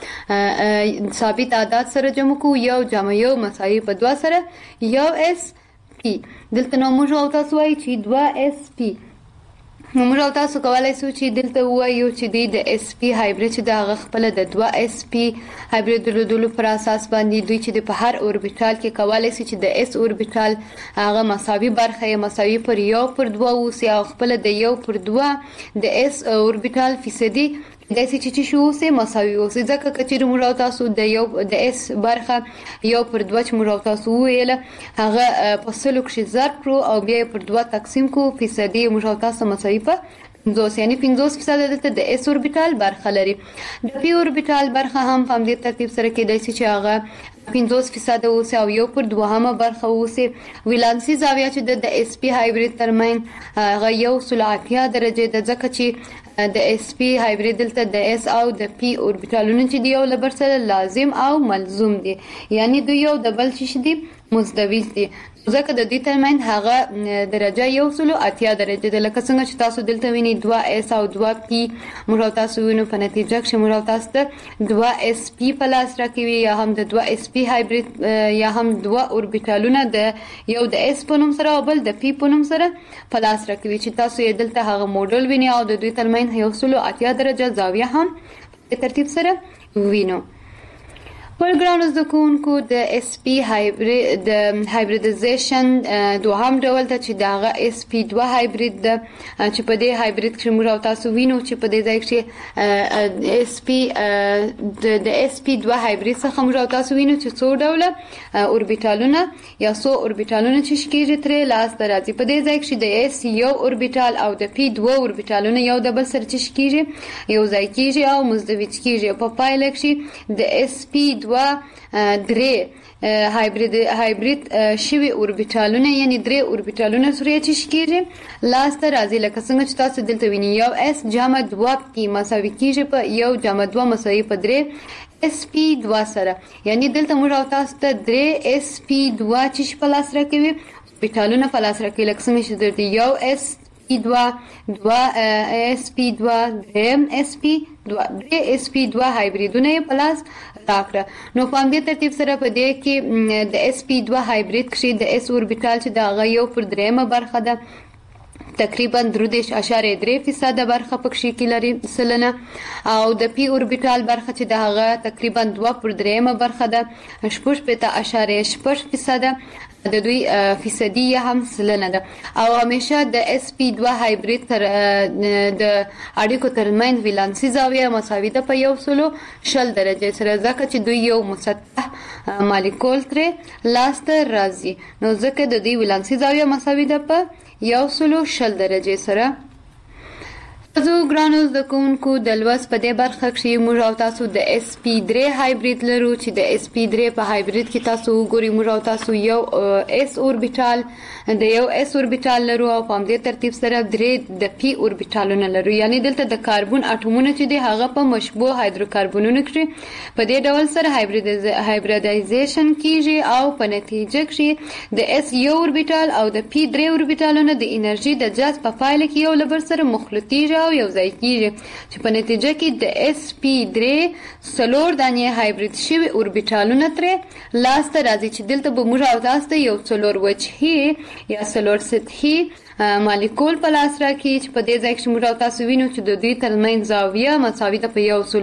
په ثابت عدد سره جمع کو یو جمع یو مساوي په 2 سره یو اس پی دلته نو موږ تاسو وایو چې 2 اس پی نو موږ تاسو کولای شو چې دلته وایو چې د اس پی هایبرید چې د خپل د 2 اس پی هایبرید درلودلو پر اساس باندې دوی چې په هر اوربیټال کې کولای شي چې د اس اوربیټال هغه مساوي برخه مساوي پر یو پر 2 اوسي او خپل د یو پر 2 د اس اوربیټال فیصدي د سې چې شو سه مساوي اوسي ځکه چې موږ تاسو د یو د اس برخه یو پر 2 چې موږ تاسو ویل هغه په سلو کې ضرب کړو او بیا پر 2 تقسیم کو فیصدي موږ تاسو مساوي په 50 یعنی 50% دلته د اس اوربیټال برخه لري د پی اوربیټال برخه هم په دې ترتیب سره کې د چې هغه 50% اوسه او یو پر دوهمه برخه اوسه ولانسي زاویه چې د اس پی هایبرید ترمن هغه یو سلعتیا درجه د ځکه چې د اس پی هایبرید دلته د اس او د پی اوربیټالونه چې دی یو لبر سره لازم او ملزوم دي یعنی دوی یو د بل چې دي مزدوج دي ځکه د دې ترمن هغه درجه یو سلو اتیا درجه د لکه څنګه چې تاسو دلته ویني 2 اس او 2 پی موږ تاسو وینو په نتیجه کې موږ تاسو ته 2 اس پی پلاس راکوي یا هم د 2 اس پی هایبرید یا هم 2 اوربیټالونه د یو د اس په نوم سره او بل د پی په نوم سره پلاس راکوي چې تاسو یې دلته هغه موډل ویني او د دوی ترمن یو سلو اتیا درجه زاویه هم په ترتیب سره وینو ګرانو زده کوونکو د اس پی هایبرید د هایبریډایزیشن دوهم ډول ته چې دغه اس پی 2 هایبرید د چې په دې هایبرید کې موږ تاسو وینو چې په دې ځای کې اس پی د اس پی 2 هایبرید څخه موږ تاسو وینو چې څو ډول اوربیټالونه یا څو اوربیټالونه چې شکیږي تر لاس راځي په دې ځای کې د اس یو اوربیټال او د پی 2 اوربیټالونه یو د بل سره چې شکیږي یو ځای کیږي او مزدوج کیږي په پایله کې د اس پی 2 درې هایبرید شوی اوربیټالونه یعنی درې اوربیټالونه سره چې شکیږي لاس ته راځي لکه څنګه چې تاسو دلته وینئ یو اس جمع 2 پی مساوي کیږي په یو جمع 2 مساوي په 3 اس پی 2 سره یعنی دلته موږ تاسو ته 3 اس پی 2 چې په لاس راکوي اوربیټالونه په لاس راکوي لکه څنګه چې درته یو اس SP2 SP2 SP2 هایبریدونه پلاس راکړه. نو په دې ترتیب سره په دې کې د SP2 هایبرید کې د S اوربیټال چې دا غيو پر درېمه برخه ده تقریبا 3.3% برخه پکې کې لري سلنه او د پی اوربیټال برخه چې د هغه تقریبا 2.3% برخه ده 8.8% د دوی فیصدي هم سلنه ده او همیشه د SP2 هایبرید تر د اړیکو ترمنځ ولانسي زاویه مساوي ده په 110 درجه سره ځکه چې دوی یو مسطح مالیکول تر لاسته راځي نو ځکه د دوی ولانسي زاویه مساوي ده په 110 درجه سره. زه ګرانوز د کوونکو د لوس په دې برخه کې موږ او تاسو د SP3 هایبرید لرو چې د SP3 په هایبرید کې تاسو وګورئ موږ او تاسو یو S اوربیټال لرو او په دې ترتیب سره درې د P اوربیټالونه لرو یعنی دلته د کاربن اټومونه چې دي هغه په مشبوه هایدروکاربنونو کې په دې ډول سره هایبریدایزیشن کیږي او په نتیجه کې د S یو اوربیټال او د P3 اوربیټالونه د انرژي د جذب په پایله کې یو لبر سره مخلوطیږي او یو ځای کیږي چې په نتیجه کې د SP3 څلور دانې هایبرید شوي اوربیټالونه تر لاسته راځي چې دلته به موږ او تاسو ته یو څلور وجهي یا څلور سطحي مالیکول په لاس راکړي چې په دې ځای کې موږ او تاسو وینو چې د دوی ترمنځ زاویه مساوي ده په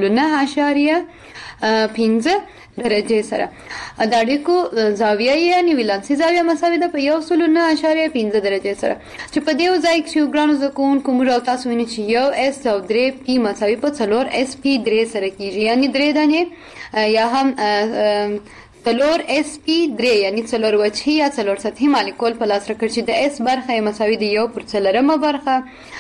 1.9.5 درجه سره د اړیکو زاویه یعنی ولانسي زاویه مساوي ده په 1.9.5 درجه سره چې په دې ځای کې ګرانو زکون کوم او تاسو وینئ چې یو S او 3 P مساوي په 4 SP3 سره کیږي یعنی 3 دانې یا هم 4 SP3 یعنی 4 وجهي یا 4 سطحي مالیکول په لاس راکړي چې د S برخه مساوي ده 1/4 برخه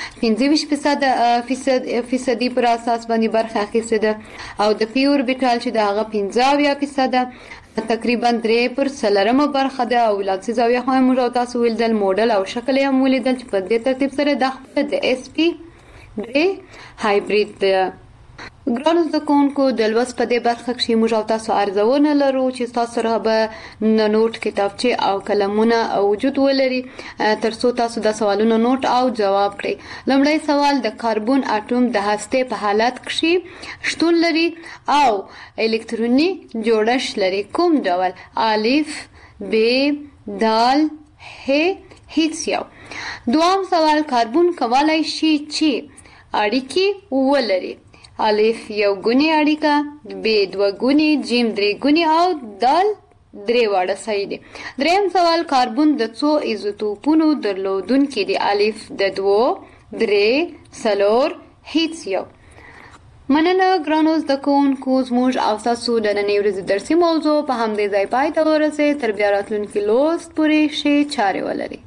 25% پر اساس باندې برخه اخیسته ده او د پی اوربیټال چې د هغه 15% تقریبا 3/4 برخه ده او ولانسي زاویه هم موږ تاسو ولیدل موډل او شکل یې ولیدل چې په دې ترتیب سره د SP3 هایبرید ده. ګرانو زکونکو د لوس په دې برخه کې موږ او تاسو ارزونه لرو چې تاسو سره به نوٹ کتابچه او قلمونه وجود ولري ترڅو تاسو د سوالونو نوٹ او جواب کړئ. لومړی سوال د کاربن اټوم د هسته په حالت کې شتون لري او الکتروني جوړښت لري کوم ډول الف ب دال ه هیڅ یو. دوام سوال کاربن کولای شي چې اړیکې ولري الف یو ګونی اړیکه ب دوه ګونی جیم درې ګونی او دال درې واړه صحیح دي. دریم سوال کاربن د څو ایزوټوپونو درلودونکي دي الف د 2 3 4 هیڅ یو. مننه ګرانو زده کوونکو زموږ او تاسو د نننۍ ورځې درسي موضوع په همدې ځای پای ته ورسېد. تر بیا راتلونکي لوست پورې ښې چارې ولرئ.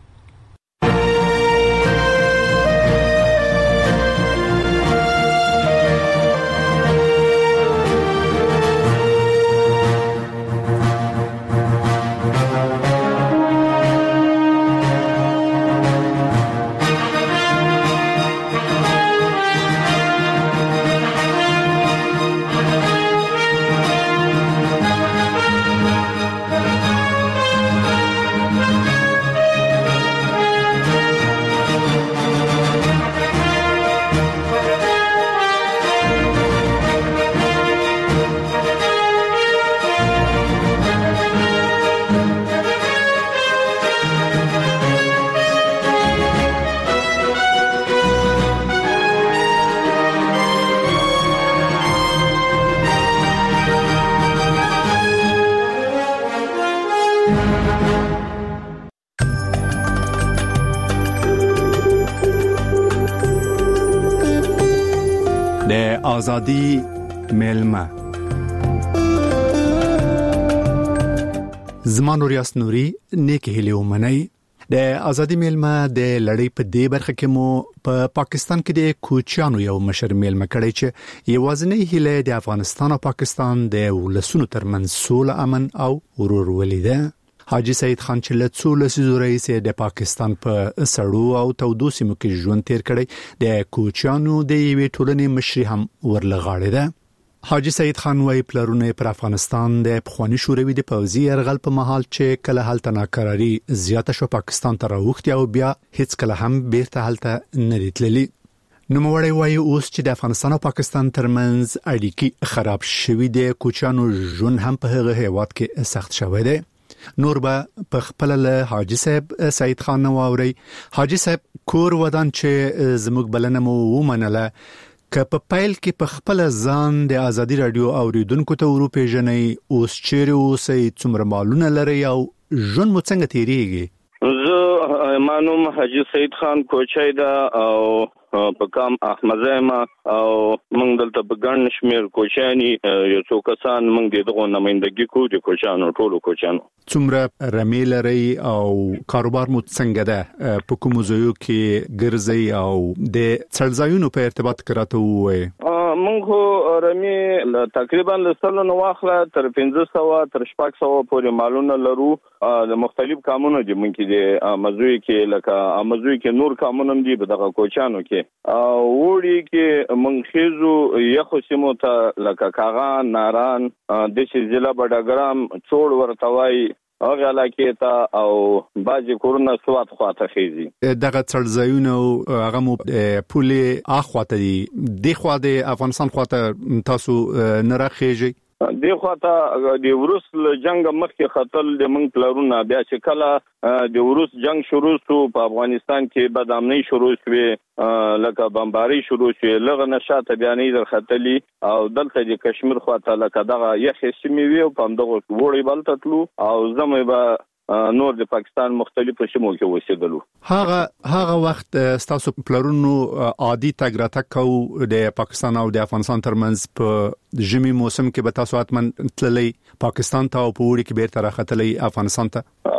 آزادی ملما زمانو ریاست نوري نیک هیله ومني د آزادی ملما د لړۍ په دې برخه کې مو په پاکستان کې د کوچیانو یو مشر ملما کړی چې یوازنی هیله د افغانستان او پاکستان د ولسونو ترمنځ سوله امن او ورورولي ده. حاجی سید خان چې له 13 رئیس د پاکستان په سړو او تودو سیمو کې ژوند تیر کړی د کوچیانو د یوې ټولنې مشري هم ورلغاړي ده. حاجی سید خان وای پلرونه پر افغانستان د پخوانی شوروي د پوځي يرغل په محل چې کله هلته ناکراری زیاته شو پاکستان ته راوختي او بیا هیڅ کله هم بیرته هلته نه لیدلې. نو موړی وای اوس چې د افغانستان او پاکستان ترمنځ اړیکی خراب شوي دي، کوچانو ژوند هم په هغه هیواد کې سخت شوی دی. نور به په خپل له حاجی صاحب سید خان نو اوري. حاجی صاحب کور ودان چې زموږ بلنه مو ومنله که په پایل کې په خپل ځان د ازادي رادیو اوریدونکو ته ورو پیژنې اوس چیرې اوسئ، څومره مالونه لرئ او ژوند مو څنګه تیریږي؟ زه مانوم حاجی سید خان کوچای دا او په کام احمد زما او موږ دلته په ګڼ شمیر کوچانی یو څو کسان موږ دغه نمائندګي کوو د کوچانو ټولو کوچانو. څومره رمې لرئ او کاروبار مو څنګه ده؟ په کوم ځایو کې ګرځئ او د څړځایونو په ارتباط کراته وایي؟ موږ رمې تقریبا لسلو نو واخله تر 1500 تر 600 پورې مالونه لرو. د مختلف کامونو دي موږ کې د مزوی کې لکه مزوی کې نور کامونه دي په دغه کوچانو کې وړي کې منخیزو یخو سیمو ته لکه کاغان ناران د شي ضلع بډاګرام څوړ ورتوي هغه علاقې ته او باجی کورونه سوات خواته خيزي. دغه څړځایونه هغه مو پولې اخواته دي د خوا د افغانستان خواته تاسو نه راخېږي؟ د خواته د وروس جنگ مخکې خطر د منګ پلرونه بیا چې کله د وروس جنگ شروع شو په افغانستان کې بدامنۍ شروع شوه لکه بمباری شروع شوه لغه نشاته بیانې در خطلی او دلته د کشمیر خواته لکه دغه یخ سیمې وی او په دغه وړي بلتلو او زمې به نور د پاکستان مختلفو سیمو کې اوسېدلو. هغه وخت تاسو پلرونو عادي تګ راتګ کو د پاکستان او د افغانستان ترمنځ په ژمي موسم کې به تاسو اتمن تللی پاکستان ته او په وړي کې بیرته راختلی افغانستان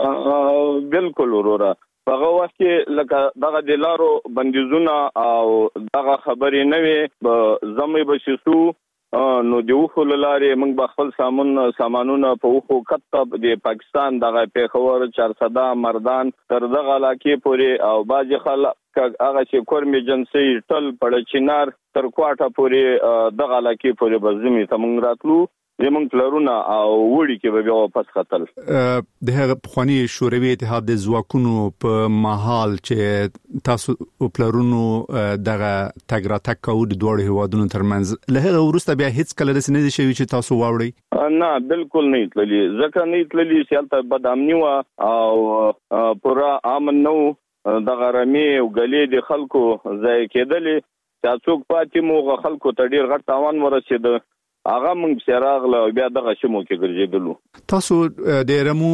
ته؟ بالکل وروره. هغه وخت کې لکه دغه د لارو بندیزونه او دغه خبرې نه وي زمې بشسو نو د وخو لارې موږ به خپل سامانونه په وخو کتب د پاکستان دغه پیښور چارسده مردان تر دغه علاقې پورې او باج خلک هغه چې کورمي جنسي ټل پړ چینار تر کوټه پورې دغه علاقې پورې بزمي تمنګ راتلو زمونږ پلرونه او وړي کې به بیا واپس خطل. د هغه پخوانی شوروي اتحاد د ځواکونو په محل چې تاسو پلرونو دغه تګ راتګ کوو د دوه هیوادونو ترمنځ له هغه وروسته بیا هیڅ کله داسې نه دي شوي چې تاسو واوړئ؟ نه بالکل نه تللی ځکه نه تللی چې هلته بد امني وه او پوره امن نه و. دغه رمې او ګلې د خلکو ځای کېدلې چې څوک پاتې مو خلکو ته ډېر غټ تاوان ورسېده هغه موږ سراغله بیا دغه شمو کې ګرځېدلو. تاسو د رمو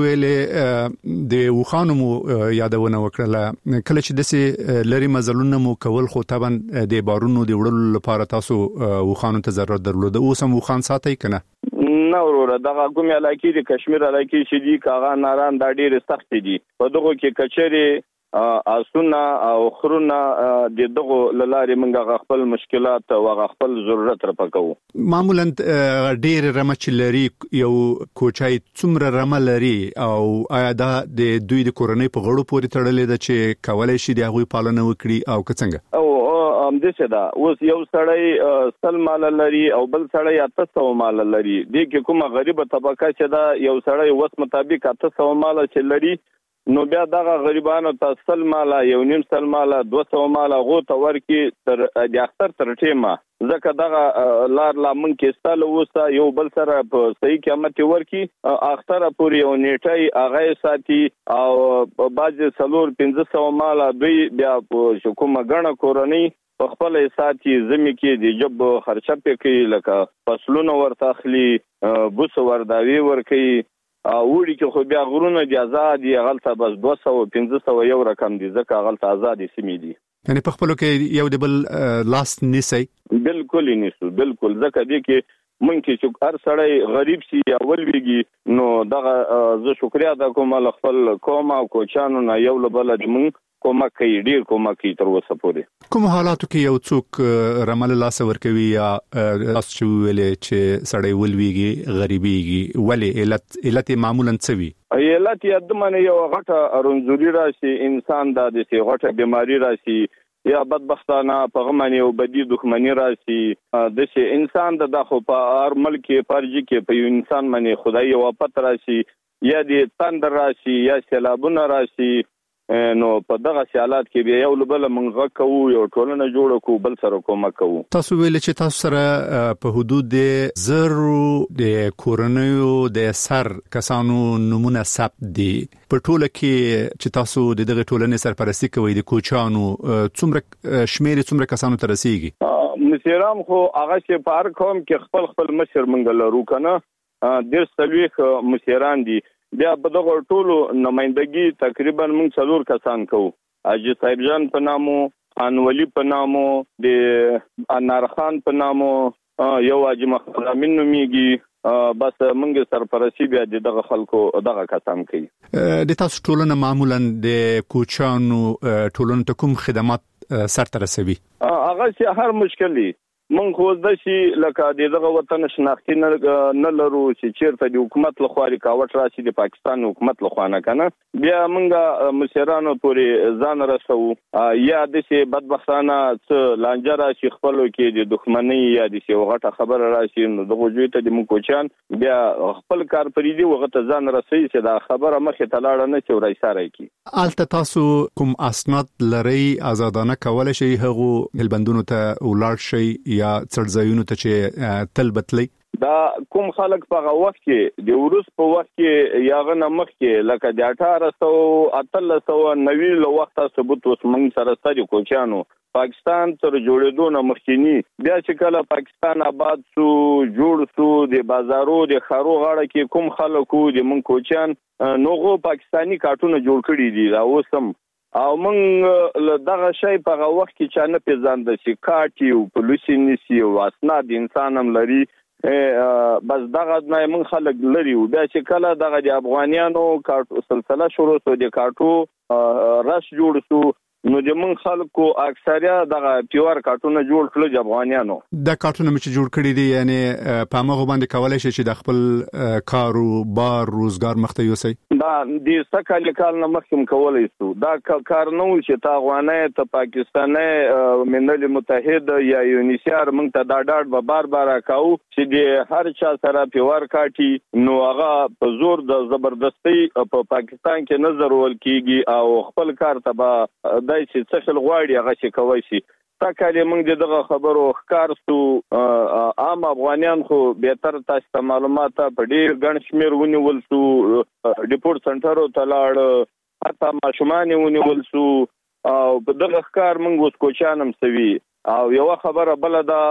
ویلې د وخانو مو یادونه وکړه کله چې دسه لری مزلونه مو کول خو طبعا د بارونو د وړلو لپاره تاسو وخانو ته ضرورت درلود. اوس هم وخان ساتي کنه؟ نه وروره دغه کوم علاقې د کشمیر علاقې چې دي کاغان ناران دا ډېر سخت دي په دغه کې کچري اسونه او خرونه د دغه لارې منګه خپل مشکلات او خپل ضرورت رپکو. معمولا ډېر رمچ لري یو کوچای څومره رمل لري او آیا دا د دوی د کورنۍ په غړو پورې تړلې ده چې کولای شي د هغوی پالنه وکړي او څنګه؟ او همدې ده اوس یو سړی 100 مال لري او بل سړی 800 مال لري. د کې کومه غریبه طبقه چې دا یو سړی وس مطابق 800 مال چې لري نو بیا دغه غریبانو ته 100 مال یو نیم 100 مال 200 مال غو ته ورکی تر د اختر تر ټیمه ځکه دغه لار لا من کې ستاله وسه یو بل سره په صحیح قیمت ورکی اختر پورې یو نیټي اغه ساتي او باج 300 مال دوی بیا په کومه غنه کورنۍ په خپل ساتي زمي کې د جب خرچه پکې لکه فصلونه ورته اخلي بوس ورداوي ورکی وړي کې خو بیا غرونه د آزاد غلطه بس 200-500 یو رقم دي ځکه غلطه آزاد سیمې دي. یعنی په خپل کې یو د بل لاس نیسي؟ بالکل نیسو بالکل ځکه دي کې مونږ چې هر سړی غریب شي یا ولويږي نو دغه زه شکریا د کوم خپل قوم او کوچانو نه یو بل د مونږ کومک کوي ډیر کومک کوي تر اوسه پورې. کوم حالاتو کې یو څوک رمل لاس ورکوي یا تاسو ویلې چې سړی ولويږي غریبيږي ولې علت معمولا څه وي؟ علت یې د منه یو غټه رنځوري راشي انسان د دې غټه بیماری راشي یا بدبختانه په غمنه او بدی دښمنی راشي د شي انسان د خو په هر ملک پرجي کې په انسان باندې خدای او پت راشي یا د تندر راشي یا سیلابونه راشي نو په دغه حالات کې بیا یو بل منغه کوو یو ټولنه جوړ کو بل سره کومک کوو. تاسو ویل چې تاسو سره په حدود د زرو د کورنیو د سر کسانو نمونه ثبت دي په ټوله کې چې تاسو د دغه ټولنې سرپرستی کوي د کوچانو څومره شمیر څومره کسانو ته رسیږي؟ مشران خو هغه چې په هر قوم کې خپل مشر منګل لرو کنه ډیر سلويخ مشران دي بیا په دغه ټولو نمائندګي تقریبا موږ 4 کسان کوو. حاجی صاحب جان په نامو، انولی په نامو، د انار خان په نامو، یو حاجی محمد امین نوميږي. بس موږ سرپرستی بیا دغه خلکو دغه کسان کوي. د تاسو ټولنه معمولا د کوچانو ټولنه ته کوم خدمات سره رسوي؟ هغه چې هر مشکلي من خو د شي لکه دغه وطن شناختی نه لرو چې چیرته د حکومت لخوا رکاوټ راشي د پاکستان حکومت لخوا نه کنه بیا موږ مشرانو پورې ځان رسو یا د شي بدبختانه څه لانجه راشي خپلو کې د دښمنۍ یا د شي وغټه خبره راشي نو دغه جوړ ته د مو کوچان بیا خپل کار پرې دی وغته ځان رسي چې دا خبره مخه تلاړه نه چې ورای سره کی. البته تاسو کوم اسناد لري آزادانه کول شي هغه هلبندونو ته ولار شي یا څړځایونو ته چې تل بتلی دا کوم خلک په وخت کې د ورس په وخت کې یاغه نمخ کې لکه د 1890 لو وخت ثبوت اوس موږ سره ستاسو کوچانو پاکستان تر جوړېدو نه مخکینی بیا چې کله پاکستان آباد سو جوړ سو د بازارو د خارو غاړه کې کوم خلکو د مون کوچان نوغو پاکستانی کارتونه جوړ کړی دي دا اوسم او موږ دغه شی په وخت کې چې نه پیژاند شي کاټي او پولیسي نسی او اسناد انسان هم لري بس دغه نه موږ خلک لري او بیا چې کله دغه د افغانانو کارتو سلسله شروع سو د کارتو رش جوړ سو نو د من خلکو اکثریه دغه پیور کارتونه جوړ کړل د افغانانو د کارتونه چې جوړ کړی دي یعنی په هغه باندې کولای شي چې د خپل کاروبار روزګار مخته یوسي دا د سکهال کال نه مخکم کولای شو دا کار نه و چې تا افغانای ته پاکستاني ملل متحد یا یونیسیار موږ ته دا ډاډ به بار کاو چې د هر چا سره پیور کاټي نو هغه په زور د زبردستی په پاکستان کې نظر ول کیږي او خپل کار ته دای چې څه خل غواړي هغه چې کوي شي تا کله موږ دغه خبرو ښکار سو عام افغانان خو به تر تاسو معلومات په ډیر ګڼ شمیر ونیول سو ډیپورټ سنټر ته لاړ حتی ماشومان ونیول سو او په دغه ښکار موږ اوس کوچانم سوي او یو خبره بل ده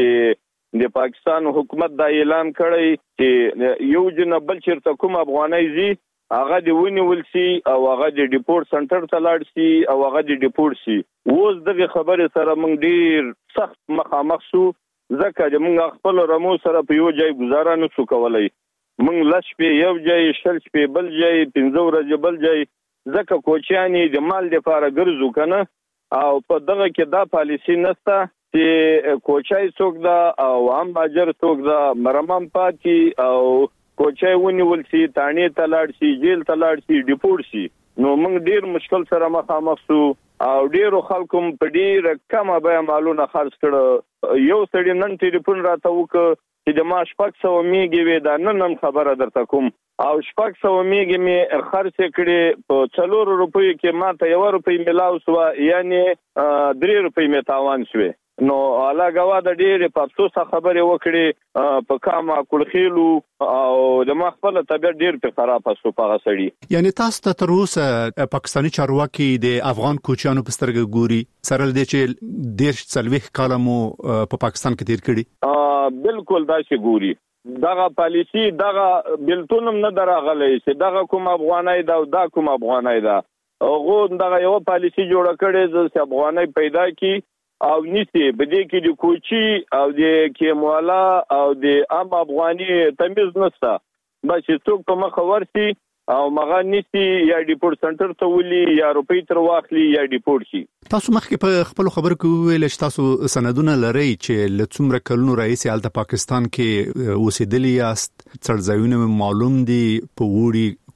چې د پاکستان حکومت دا اعلان کړی چې یو جن بل چیرته کوم افغانای زی هغه دی ونیول سي او هغه دی ډیپورټ سنټر ته لاړ سي او هغه دی ډیپورټ سي اوس دغه خبره سره موږ ډیر سخت مخامخ شو ځکه چې موږ خپل رمو سره په یو ځای گزاره نه شو کولای موږ لښ په یو ځای شل په بل ځای 15 ورځې بل ځای ځکه کوچیانی د مال لپاره ګرځو کنه او په دغه کې دا پالیسی نسته چې کوچای څوک دا او عام باجر څوک دا مرمم پاتې او کوچای ونیول سي تانی تلاړ سي جیل تلاړ سي ډیپورټ سي نو موږ ډیر مشکل سره مخامخ شو او ډیرو خلکو په ډیر کمه به مالونه خرڅ کړ یو سړی نن ټلیفون راته وکړ چې د ما شپږ 100 میګي وې دا نن خبره درته کوم او شپږ 100 میګي می خرڅ کړي په 4 روپۍ کې ماته 1 روپۍ ملاو سو یعنی 3 روپۍ می تاوان شوه نو علاوه د ډېر په افسوس خبره وکړي په کاما کولخیلو او د مخبل طبيعت ډېر په خراب شو په غسړي یعنی تاسو ته تر اوسه پاکستاني چارواکي د افغان کوچانو په سترګه ګوري سره د چې ډېر څلويخ کالمو په پاکستان کې تیر کړي بالکل دا شي ګوري دغه پالیسی دغه بلتونم نه دراغلی چې دغه کوم افغانای دا کوم افغانای دا هغه دغه یو پالیسی جوړ کړي چې افغانای پیدا کی او نيسي بده کې د کوچي او د کیموالا او د عام افغاني تمیز نشته بس څوک په مخ ورسي او مغه نيسي یا ډیپورټ سنټر ته ولي یا روپی تر واخلي یا ډیپورټ شي تاسو مخکې په خپل خبرو کې ویل چې تاسو سندونه لري چې لڅومره کلونو رئیس الته پاکستان کې اوسېدلی یاست څړځایونه معلوم دي په وړي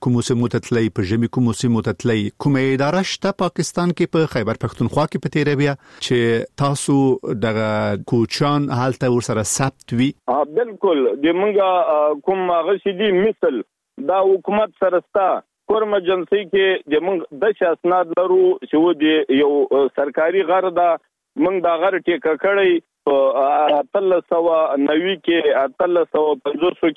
کوم سیمو ته تللی په ژمي کوم سیمو ته تللی کومه اداره شته پاکستان کې په خیبر پختونخوا کې په تیرې بیا چې تاسو د کوچان حالت ورسره ثبت وي؟ بالکل د منګه کوم غشدي مثل دا حکومت سره ستا کورم ایجنسی کې د منګ د شاسناد لرو چې و دی یو سرکاري غر دا منګ دا غر ټیکه کړی په 1390 کې 1350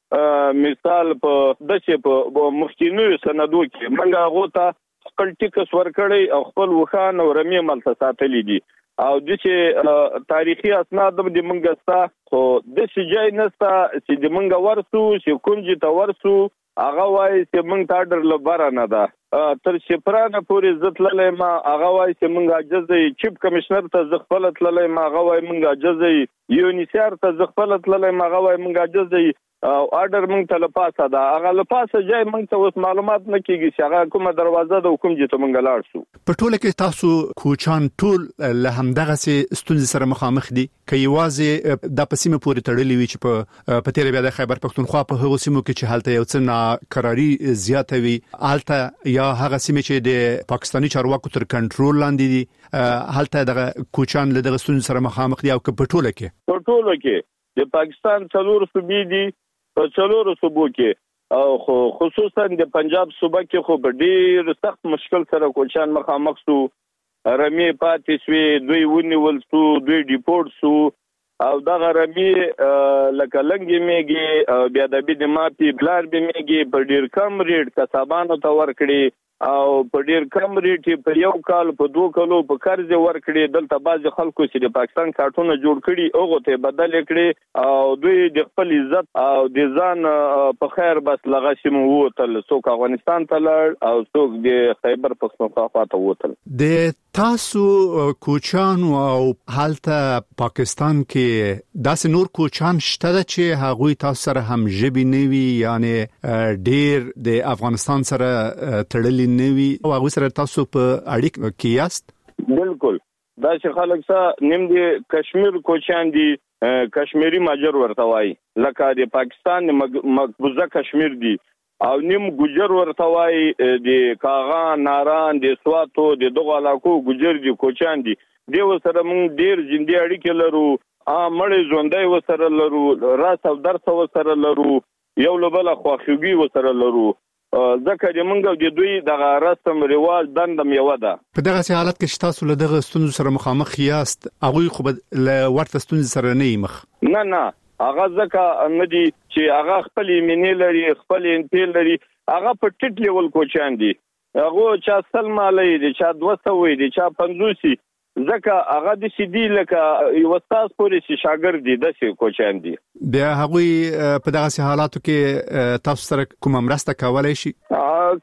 کې مثال په دشه په مخکینو سندو کې منګه غوته خپل ټیکس ورکړی او خپل وخان او رمي ملته ساتلې دي او د چې تاریخي اسناد د منګستا خو د شجای نستا چې د منګ ورسو چې کونجي ته ورسو هغه وای چې موږ ته ډر لبره نه ده تر شپرانه پورې عزت للې ما هغه وای چې موږ عجزي چیف کمشنر ته زغفلت للې ما هغه وای موږ عجزي یونیسر ته زغفلت للې ما هغه وای موږ عجزي او آرډر موږ ته لپاسه ده هغه لپاسه ځای موږ ته اوس معلومات نه کیږي چې هغه کومه دروازه د حکومت ته موږ لاړ شو. په ټوله کې تاسو کوچان ټول له همدغه ستونزې سره مخامخ دي که یوازې د پسیمه پورې تړلې وي چې په تیرې بیا د خیبر پختونخوا په هغو سیمو کې چې حالت یو څه ناقراری زیاته وي حالت یا هغه سیمه چې د پاکستاني چارواکو تر کنټرول لاندې دي حالت د کوچان له دغه ستونزې سره مخامخ دي او که په ټوله کې د پاکستان څلور صوبې دي په څلورو صوبو کې او خصوصا د پنجاب صوبه کې خو په ډیر سخت مشکل سره کوچان مخامخ سو رمي پاتې شوی دوی ونیول سو دوی ډیپورټ سو او دا رمي لکه لنګي میږي بیا د بي د ماپي بلار به میږي په ډیر کم ریټ کسبانو ته ورکړي او په ډیر کم ریټ په یو کال په 2 کالو په قرض ورکړي دلته باز خلکو چې د پاکستان کارتونه جوړ کړي اوغه ته بدل کړي او دوی د خپل عزت او د ځان په خیر بس لغه شمو وتل څوک افغانستان ته لړ او څوک د خیبر پختونخوا ته وتل. د تاسو کوچان او حالت پاکستان کې داسې نور کوچان شته چې هغوی تاسو سره هم ژبي نوي یعنی ډیر د افغانستان سره تړلي نوي او هغه سره تاسو په اړیکه کې یاست؟ بالکل دا چې خلک سره نیم دي کشمیر کوچان دي کشمیری ماجر ورته وای لکه د پاکستان مقبوضه کشمیر دي او نیم ګجر ورته وای د کاغان ناران د سواتو د دغه علاقو ګجر دي کوچان دي د وسره مونږ ډیر جندي اړیکې لرو مړې ژوندۍ وسره لرو راس او درس وسره لرو یو لبل خواخوږي وسره لرو ځکه چې موږ د دوی د رسم رواج دندم یو ده. په دغه حالت کې تاسو له دغه ستونزو سره مخامخ یاست هغه خو له ورته ستونزو سره نه مخ نه هغه ځکه نه دي چې هغه خپل ایمنی لري خپل انټیل لري هغه په ټیټ لیول کوچان دي هغه چا سلمالې دي چا 200 دي چا 50 ځکه هغه د سیدی لکه یو استاد پورې چې شاګرد دي د څه کوچان دي بیا هغه په دغه حالاتو کې تاسو سره کوم مرسته کولای شي هغه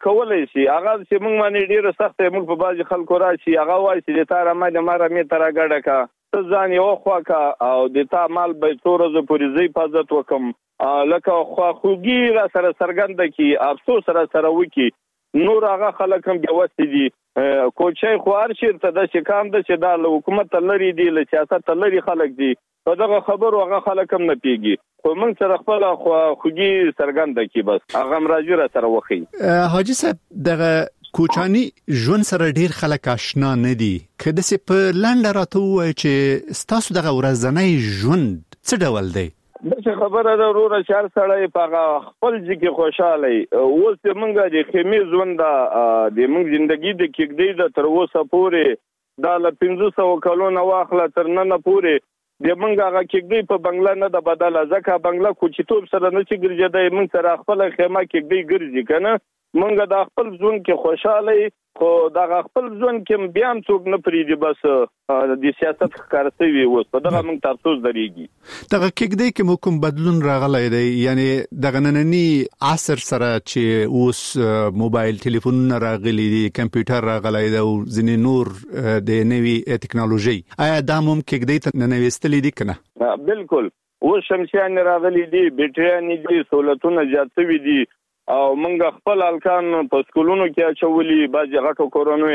چې موږ باندې ډیره سخت موږ په باج خلکو راشي هغه وایي چې تاره مې مې تر غړډه کا ځان یو خوا کا او د تا مال به تورزه پوری زی حفاظت وکم لکه خواخوږي را سره سرګند کی افسوس سره وکی نور هغه خلک هم بيوستي دي کوچي خوار شرته د شکام د چې د حکومت لري دي له سیاست لري خلک دي په دغه خبرو هغه خلک هم نه پیږي خو موږ سره خپل خواخوږي سرګند کی بس هغه راځي را سره وخی. حاجی صاحب دغه کوچانی ژوند سره ډیر خلک آشنا نه دي که د څه په لنډه راته وایي چې ستاسو دغه ورځنی ژوند څه ډول دی؟ د خبره د وروره چار سړی په خپل ځکه خوشاله اوس موږ د خیمه ژوند د موږ ژوندۍ د کېږدي د تر اوسه پورې د 1500 کلونو واخله تر نن پورې د موږ هغه کېږدي په بنگلا نه د بدله ځکه بنگلا کوچیتوب سره نه چې ګرځي موږ سره خپل خیمه کېږدي ګرځي کنه موږ د خپل ژوند کې خوشاله خو د خپل ژوند کې بیا هم څوک نه پریږي بس د سیاست ښکارسوي اوس په دغه موږ تاسو درېږي دغه کېږدي کې مو کوم بدلون راغلی دی یعنی دغه نننی عصر سره چې اوس موبایل ټلیفونونه راغلي دي کمپیوټر راغلی دی او ځینې نور د نوي ټکنالوژي آیا دا هم کېږدي ته ننویستلي دي کنه؟ بالکل اوس شمسیان راغلي دي بیټریان دي سہولتونه زیات شوي دي او موږ خپل الکان په سکولونو کې اچولي باج غټو کورونو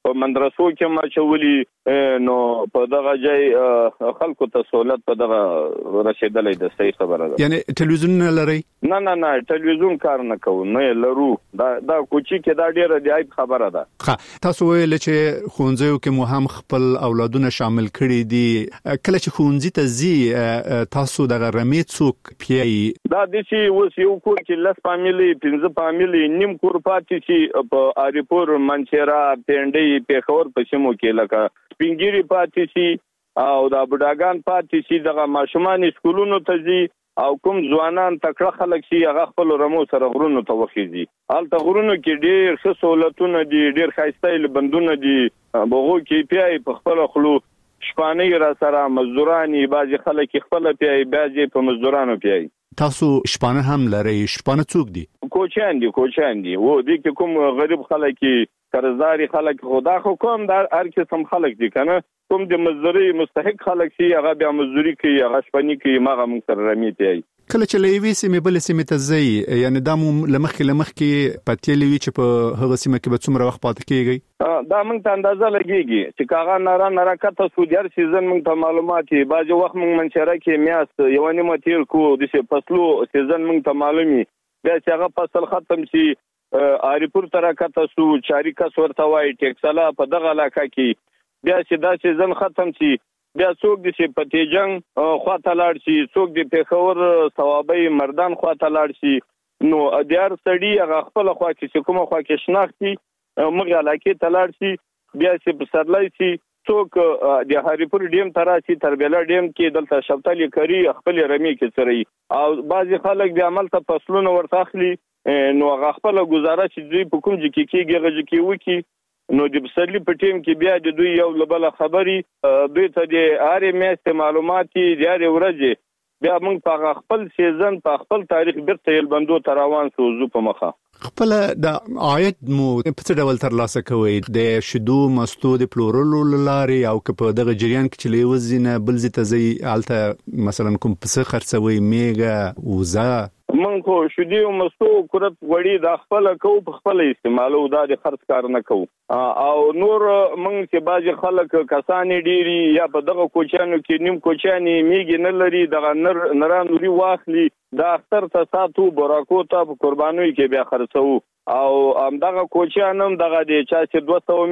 په مدرسو کې ما چولي نو په دغه ځای خلکو ته سہولت په دغه رسیدلې ده. صحیح خبره ده. یعنی ټلویزیون نه لري؟ نه ټلویزیون کار نه کوو، نه لرو. دا کوچی کې دا ډیره دی خبره ده. تاسو ویل چې ښوونځیو کې مو هم خپل اولادونه شامل کړي دي. کله چې ښوونځي ته ځي تاسو دغه رمې څوک پیایي؟ دا د چې اوس یو کور کې 10 فامیلی 15 فامیلی نیم کور پاتې شي په اریپور منچرا پنډي پیښور په سیمو کې لکه سپینګيري پاتې شي او دا بډاګان پاتې شي. دغه ماشومان سکولونو ته ځي او کوم ځوانان تکړه خلک شي هغه خپل رمو سره غرونو ته وخیږي. الته غرونو کې ډېر ښه سہولتونه دي، ډېر ښایسته بندونه دي. بغو کې پیای په خپل خلو شپانه را سره مزدورانی بعضی خلک خپل پیای بعضی په مزدورانو پیای. تاسو شپانه هم لري؟ شپانه څوک دي؟ کوچان دي و دي کې کوم غریب خلک قرضداري خلک خدا خو کوم دا هر قسم خلک دي کنه. کوم د مزدوري مستحق خلک شي هغه بیا مزدوري کوي، هغه شپنی کوي، ماغه موږ سره رمي پیای. کله چې لوي سیمه بل سیمه ته ځي یعنی دا لمخ کې پاتېلې وی چې په هغه سیمه کې به څومره وخت پاتې کیږي؟ دا موږ ته اندازه لګيږي چې کاغه نارا کته سودیار سیزن موږ ته معلوماتي باځي وخت موږ منشره کې میاست یو نیمه تیر کو د فصلو سیزن موږ ته معلومي. بیا چې هغه فصل ختم شي اریپور تر کته سو چاري کا ورته وای ټیکسلا په دغه علاقه کې بیا چې دا سیزن ختم شي بیا څوک د چې پتیجنګ خواته لاړ شي، څوک د پیښور ثوابي مردان خواته لاړ شي. نو دیار سړی هغه خپل خوا کې کومه خوا کې شناختي موږ علاقه ته لاړ شي. بیا چې په سرلای شي څوک د هریپور ډیم تراشي تربیلا ډیم کې دلته شپتالي کوي خپل رمي کې سري او بعضي خلک د عمل ته فصلونه ورته اخلي. نو هغه خپل گزاره چې دوی په کوم ځکه کېږي غږ کې وکی. نو د بسرلی په ټیم کې بیا د دوی یو لبل خبري دوی ته د اره میسته معلوماتي د اره ورځي بیا موږ په خپل سیزن په خپل تاریخ بیرته یل بندو تراوان سوزو په مخه. خپل د عاید مو په څه ډول ترلاسه کوي؟ د شیدو مستو د پلورلو لاري او په دغه جریان کې چې لوزینه بل زی ته زی الته مثلا کوم څه خرڅوي میګه وزه من خو شدي او مستو کورت وړي د خپل کو په خپل استعمالو د خرڅ کار نه کو او نور من چې باج خلک کسانې ډيري یا په دغه کوچانو کې نیم کوچاني میګ نه لري دغه نرانوري واخلي د اختر ته ساتو براکو ته په قربانوي کې بیا خرڅو او دغه کوچانم دغه د چا چې 200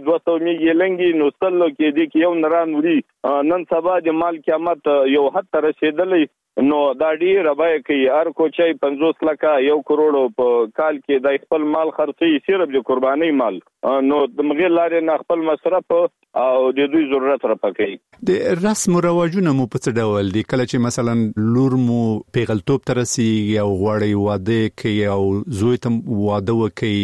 میګي لنګي نو سلو کې د یو نرانوري نن سبا د مال قیامت یو حد تر رسیدلې. نو دا ډیر ربای کوي هر کوچای 50 لک 1 کروڑ په کال کې د خپل مال خرڅي صرف د قرباني مال. نو د مغیر لارې نه خپل مصرف او د دوی ضرورت را پکې. د رسم او رواجونه مو په څه ډول دي؟ کله چې مثلا لور مو پیغلتوب ترسي او غوړی واده کوي او زوی ته واده وکي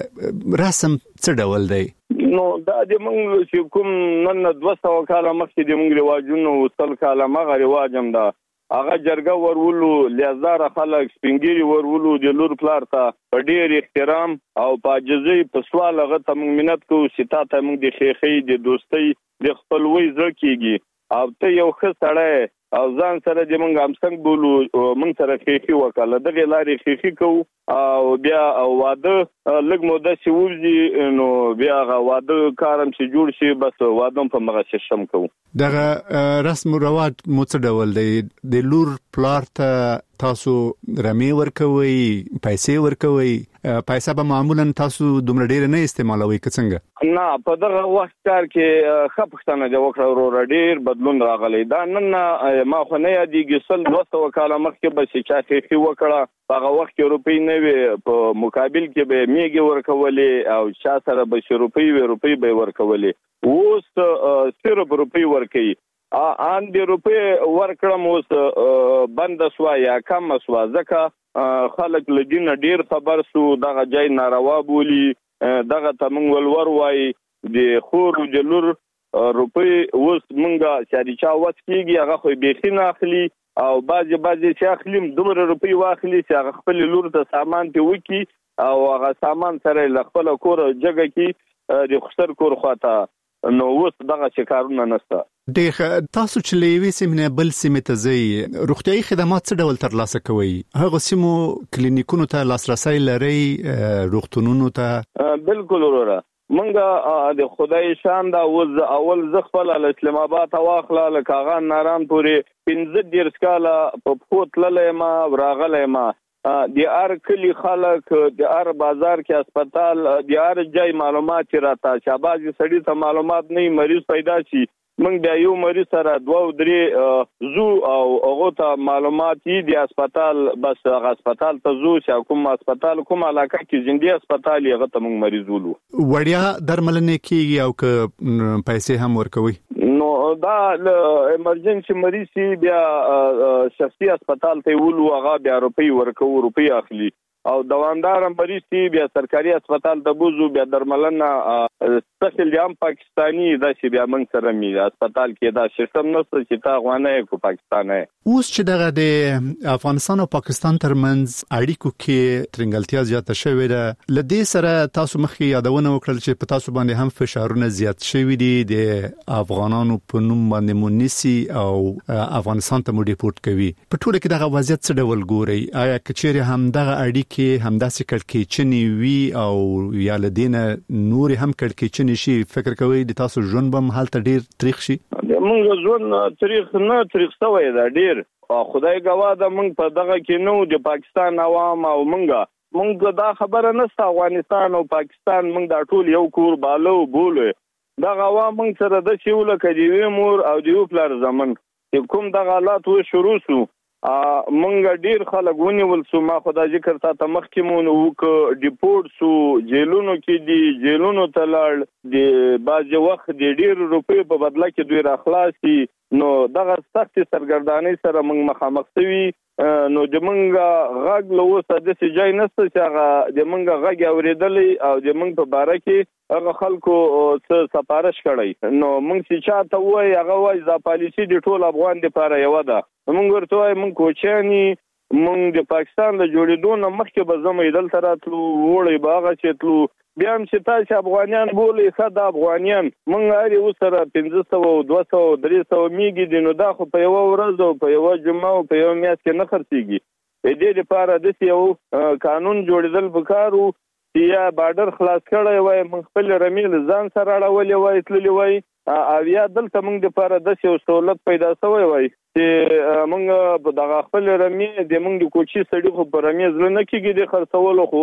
رسم څه ډول دی؟ نو دا د موږ چې کوم نن 200 کاله مخکې د موږ رواجونو وصل کاله مغه رواجم دا هغه جرګه ورولو لیازدار خلک سپینګيري ورولو د لور پلار ته په ډېر احترام او په عاجزۍ په سوال هغه ته موږ مننت کوو چې تا ته موږ د خېخې د دوستۍ د خپلوي زړه کېږي او ته یو ښه سړی او ځان سره د موږ همڅنګ بولو موږ سره خېخې وکړه دغه لارې خېخې کوو او بیا واده لږ موده چې وځي نو بیا واده کارم چې جوړ شي بس واده په مغه ششم کوو. دغه رسم او رواج مو څه ډول دی؟ د لور پلار ته تاسو رمي ورکوي پیسې ورکوي پیسې به معمولا تاسو دومره ډیر نه استعمالوي که څنګه؟ نه په دغه وخت کار کې خپښتنه د وکړه ورو ډیر بدلون راغلی دا نن ما خو نه یادېږي 200 کاله مخکې به چې چا خېخې وکړه هغه وخت کې روپۍ نه وي په مقابل کې به میګي ورکولې او چا سره به روپۍ به ورکولې اوس صرف روپۍ ورکوي ان د روپۍ ورکړم اوس بند سوا یا کم سوا ځکه خلک لدین ډیر خبر سو دغه ځای ناروا بولی دغه تمنګ ولور وای د خور د لور روپۍ اوس مونږه چې چا وڅ کیږي هغه خو به نه اخلي او بعضی چې اخلیم دومره روپۍ واخلي چې هغه خپل لور ته سامان ته وکی او هغه سامان سره خپل کور جګه کی د خسر کور خواته نو اوس دغه شکارونه نشته. تاسو چې لوي سیمه بل سیمه ته ځي روغتيایي خدمات څه ډول ترلاسه کوي؟ هغه سیمو کلینیکونو ته لاسرسي لري روغتونونو ته؟ بالکل وروره منګه د خدای شان دا وز اول زخپل اسلام آباد واخله لکاغان نارام پورې 15 کاله په فوت للما وراغلما د ار کلی خلک د ار بازار کې هسپتال د ار جای معلومات راته شاباز سړی ته معلومات نه مریض پیدا شي موږ د یو مریض سره 2-3 زو او هغه ته معلومات دی هسپتال بس هسپتال ته زو چې کوم هسپتال کوم علاقه کې ژوندۍ هسپتال هغه ته موږ مریض ولو وړیا درملنه کیږي او که پیسې هم ورکوي نو دا ایمرجنسي مریض بیا شخصي هسپتال ته ولو هغه بیا روپی اخلي او دوامدار مریض بیا سرکاري هسپتال ته بوزو بیا درملنه تخیل جام پاکستانی دا چې بیا موږ سره می هسپتال کې دا سیستم نشته چې تا غوانه کو پاکستان اوس چې دغه د افغانستان او پاکستان ترمنځ اړیکو کې ترنګلتیا زیاته شوې ده لدې سره تاسو مخکې یادونه وکړل چې په تاسو باندې هم فشارونه زیات شوي دي د افغانانو په نوم باندې مونیسي او افغانستان ته مو ډیپورت کوي په ټوله کې دغه وضعیت څه ډول ګوري آیا کچېره هم دغه اړیکې همداسې کړکېچنې وي او یا لدینه نور هم کړکېچنې شي فکر کوي د تاسو ژوند به حالت ډیر تاریخ شي موږ ژوند تاریخ سوی دا ډیر خدای گواه ده موږ په دغه کې نو د پاکستان عوام او موږ دا خبره نشته افغانستان او پاکستان موږ دا ټول یو کور بالو بوله دا عوام موږ سره د شیول کډیوي مور او دیو پلار زمن کوم د حالات و شروع سو موږ ډیر خلک ونیول سو ما خدای ذکر ته مخکمون وک ډیپورت سو جیلونو کې دی جیلونو تلل د باز وخت د ډیر روپې په بدله کې دوی راخلاصي نو دغه سخت سرګردانی سره موږ مخامخ شوي نو د موږ غږ له اوسه د سجای نسته چې هغه د موږ غږ اوریدلې او د موږ په باره کې هغه خلکو څه سفارش کړی نو موږ چې چاته وای هغه وای ز پالیسي د ټول افغان لپاره یو ده موږ ورته وای موږ کوچانی موږ د پاکستان له جوړېدو نه مخکې به زموږ دلته راتلو وړي باغ چې تلو بیا هم چې تاسو افغانیان بولې خد افغانیان موږ اړ یو سره 1500 او 200 300 میږي دي نو دا خو په یو ورځ او په یو جمعه او په یو میاشت کې نه خرڅيږي په دې لپاره د یو قانون جوړېدل وکړو چې یا بارډر خلاص کړی وای موږ خپل رمیل ځان سره اړولې وای تللی وای او یا دلته موږ د لپاره د یو سہولت پیدا شوی وای چې موږ په دغه خپل رمی د موږ د کوچي سړي خو پر رمی ځل نه کېږي د خرڅولو خو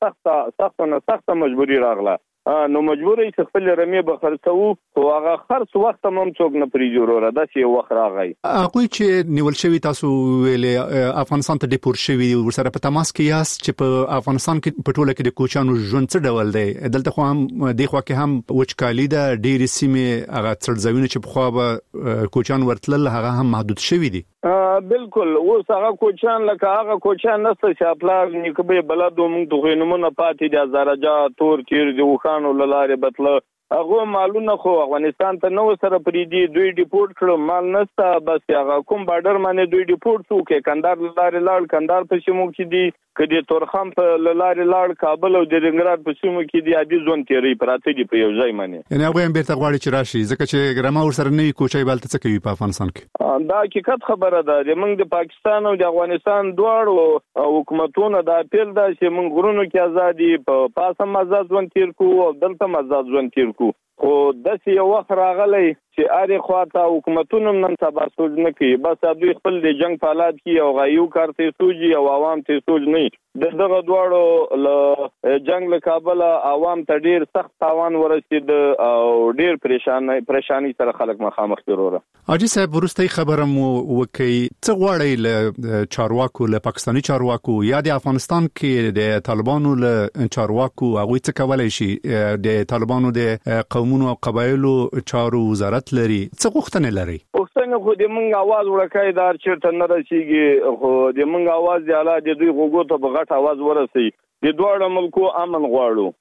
ډیره سخت مجبوری راغله نو مجبورې چې خپل رمی به خرڅو خو هغه خرڅ وخت هم څوک نه پریجوړ را ده چې وخت راغی هغه چې نیول شوی تاسو ویلې افغانستان ته ډیپورت شوی ورسره په تماس کې یاست چې په افغانستان کې په ټوله کې د کوچانو ژوند څه ډول دی دلته خو هم د خوا کې هم وچکالي ده ډېری سیمې هغه څړځوینه چې په خوا به کوچان ورتلل هغه هم محدود شوی دي بالکل اوس هغه کوچان لکه هغه کوچان نسته چې خپل نکبه بلدو موږ د غینمونه پاتې د زراجا تور تیر د وخانو لاره بتله هغه مالونه خو افغانستان ته نو سره پریدي دوی ډیپورت کړو مال نسته بس هغه کوم بارډر باندې دوی ډیپورت شو کې کندهار لاره لاړ کندهار په شمو کې دي کدي تورخم په لاره لاړ کابل او د رنګراد په شمو کې دي عادي ځون تیری پراته دي په یو ځای باندې یعنی هغه هم بیرته غواړي چې راشي ځکه چې ګرما ورسره نه کوچای بالته څه کوي په افغانستان کې دا حقیقت خبره ده د موږ د پاکستان او د افغانستان دواړو حکومتونو د اپیل ده چې موږ غرونو کې ازادي په پاسم آزاد ځون تیر کو او دلته آزاد ځون تیر کو خو داسې یو وخت راغلی چې اړ خواته حکومتونو نن سبا سوچ نه کوي بس دوی خپل د جنگ فعالیت کوي او غایو کار ته سوچي او عوام ته سوچ نه دغه دواړو له جنگ له کابل عوام ته ډیر سخت تاوان ورسید او ډیر پریشانی سره خلک مخامخ ضروره حاجی صاحب ورستۍ خبره مو وکي څه غواړي له چارواکو له پاکستاني چارواکو یا د افغانستان کې د طالبانو له چارواکو هغه څه کولای شي د طالبانو د قومونو او قبایلو چارو وزارت لري څه غوښتنه لري غوښتنه خو د موږ आवाज ورکای دار چیرته نه رسیږي خو د موږ आवाज دی اعلی د دوی غوګو ته بغټ आवाज ورسي د دوه ملکو امن غواړو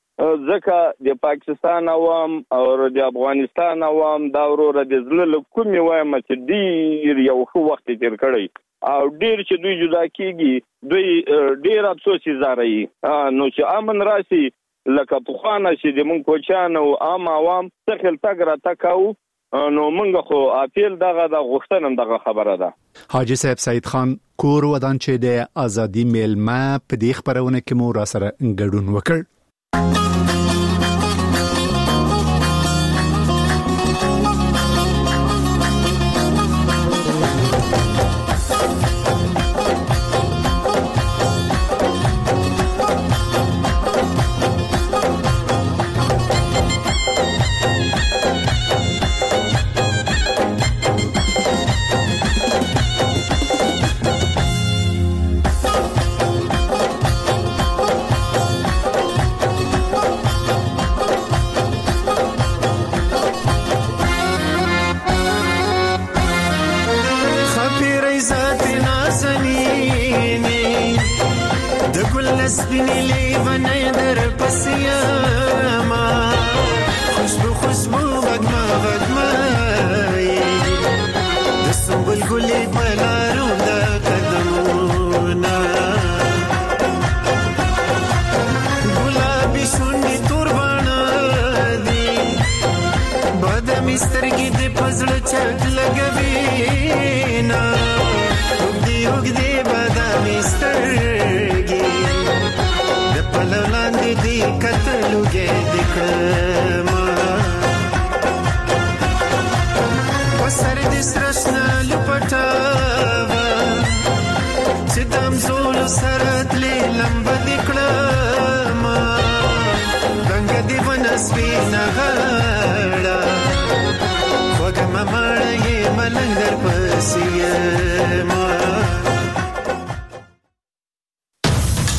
ځکه د پاکستان عوام او د افغانستان عوام دا ورور د زړه کومي وایم چې ډیر یو خو وخت تیر کړی او ډیر چې دوی جدا کیږي دوی ډیر افسوس زاري نو چې امن راشي لکه په خوانه چې د مونږ کوچان او عام عوام څخه تګ را تکاو نو مونږ خو اپیل دغه د غوښتنم دغه خبره ده حاجی صاحب سید خان کور ودان چې د ازادي میلمه په دې خبرونه کې مو را سره ګډون وکړ ګل سپینې لیونی در پسې یما خوشبو غږما د سنبل ګلې په لارو د قدمونه ګلابي شونډې تور باڼه دي بادامي سترګې دې په زړه چک لګوينه اوږدې بادامي سترګې د پلو لاندې دې کتلوګې دې کړمه په سر دې سرشنه لپټاوه چې دمزولو سره تلې لمبه دې کړمه رنګه دې ونسپینه غاړه خوږه مه ماړه یې ملنګ در پسې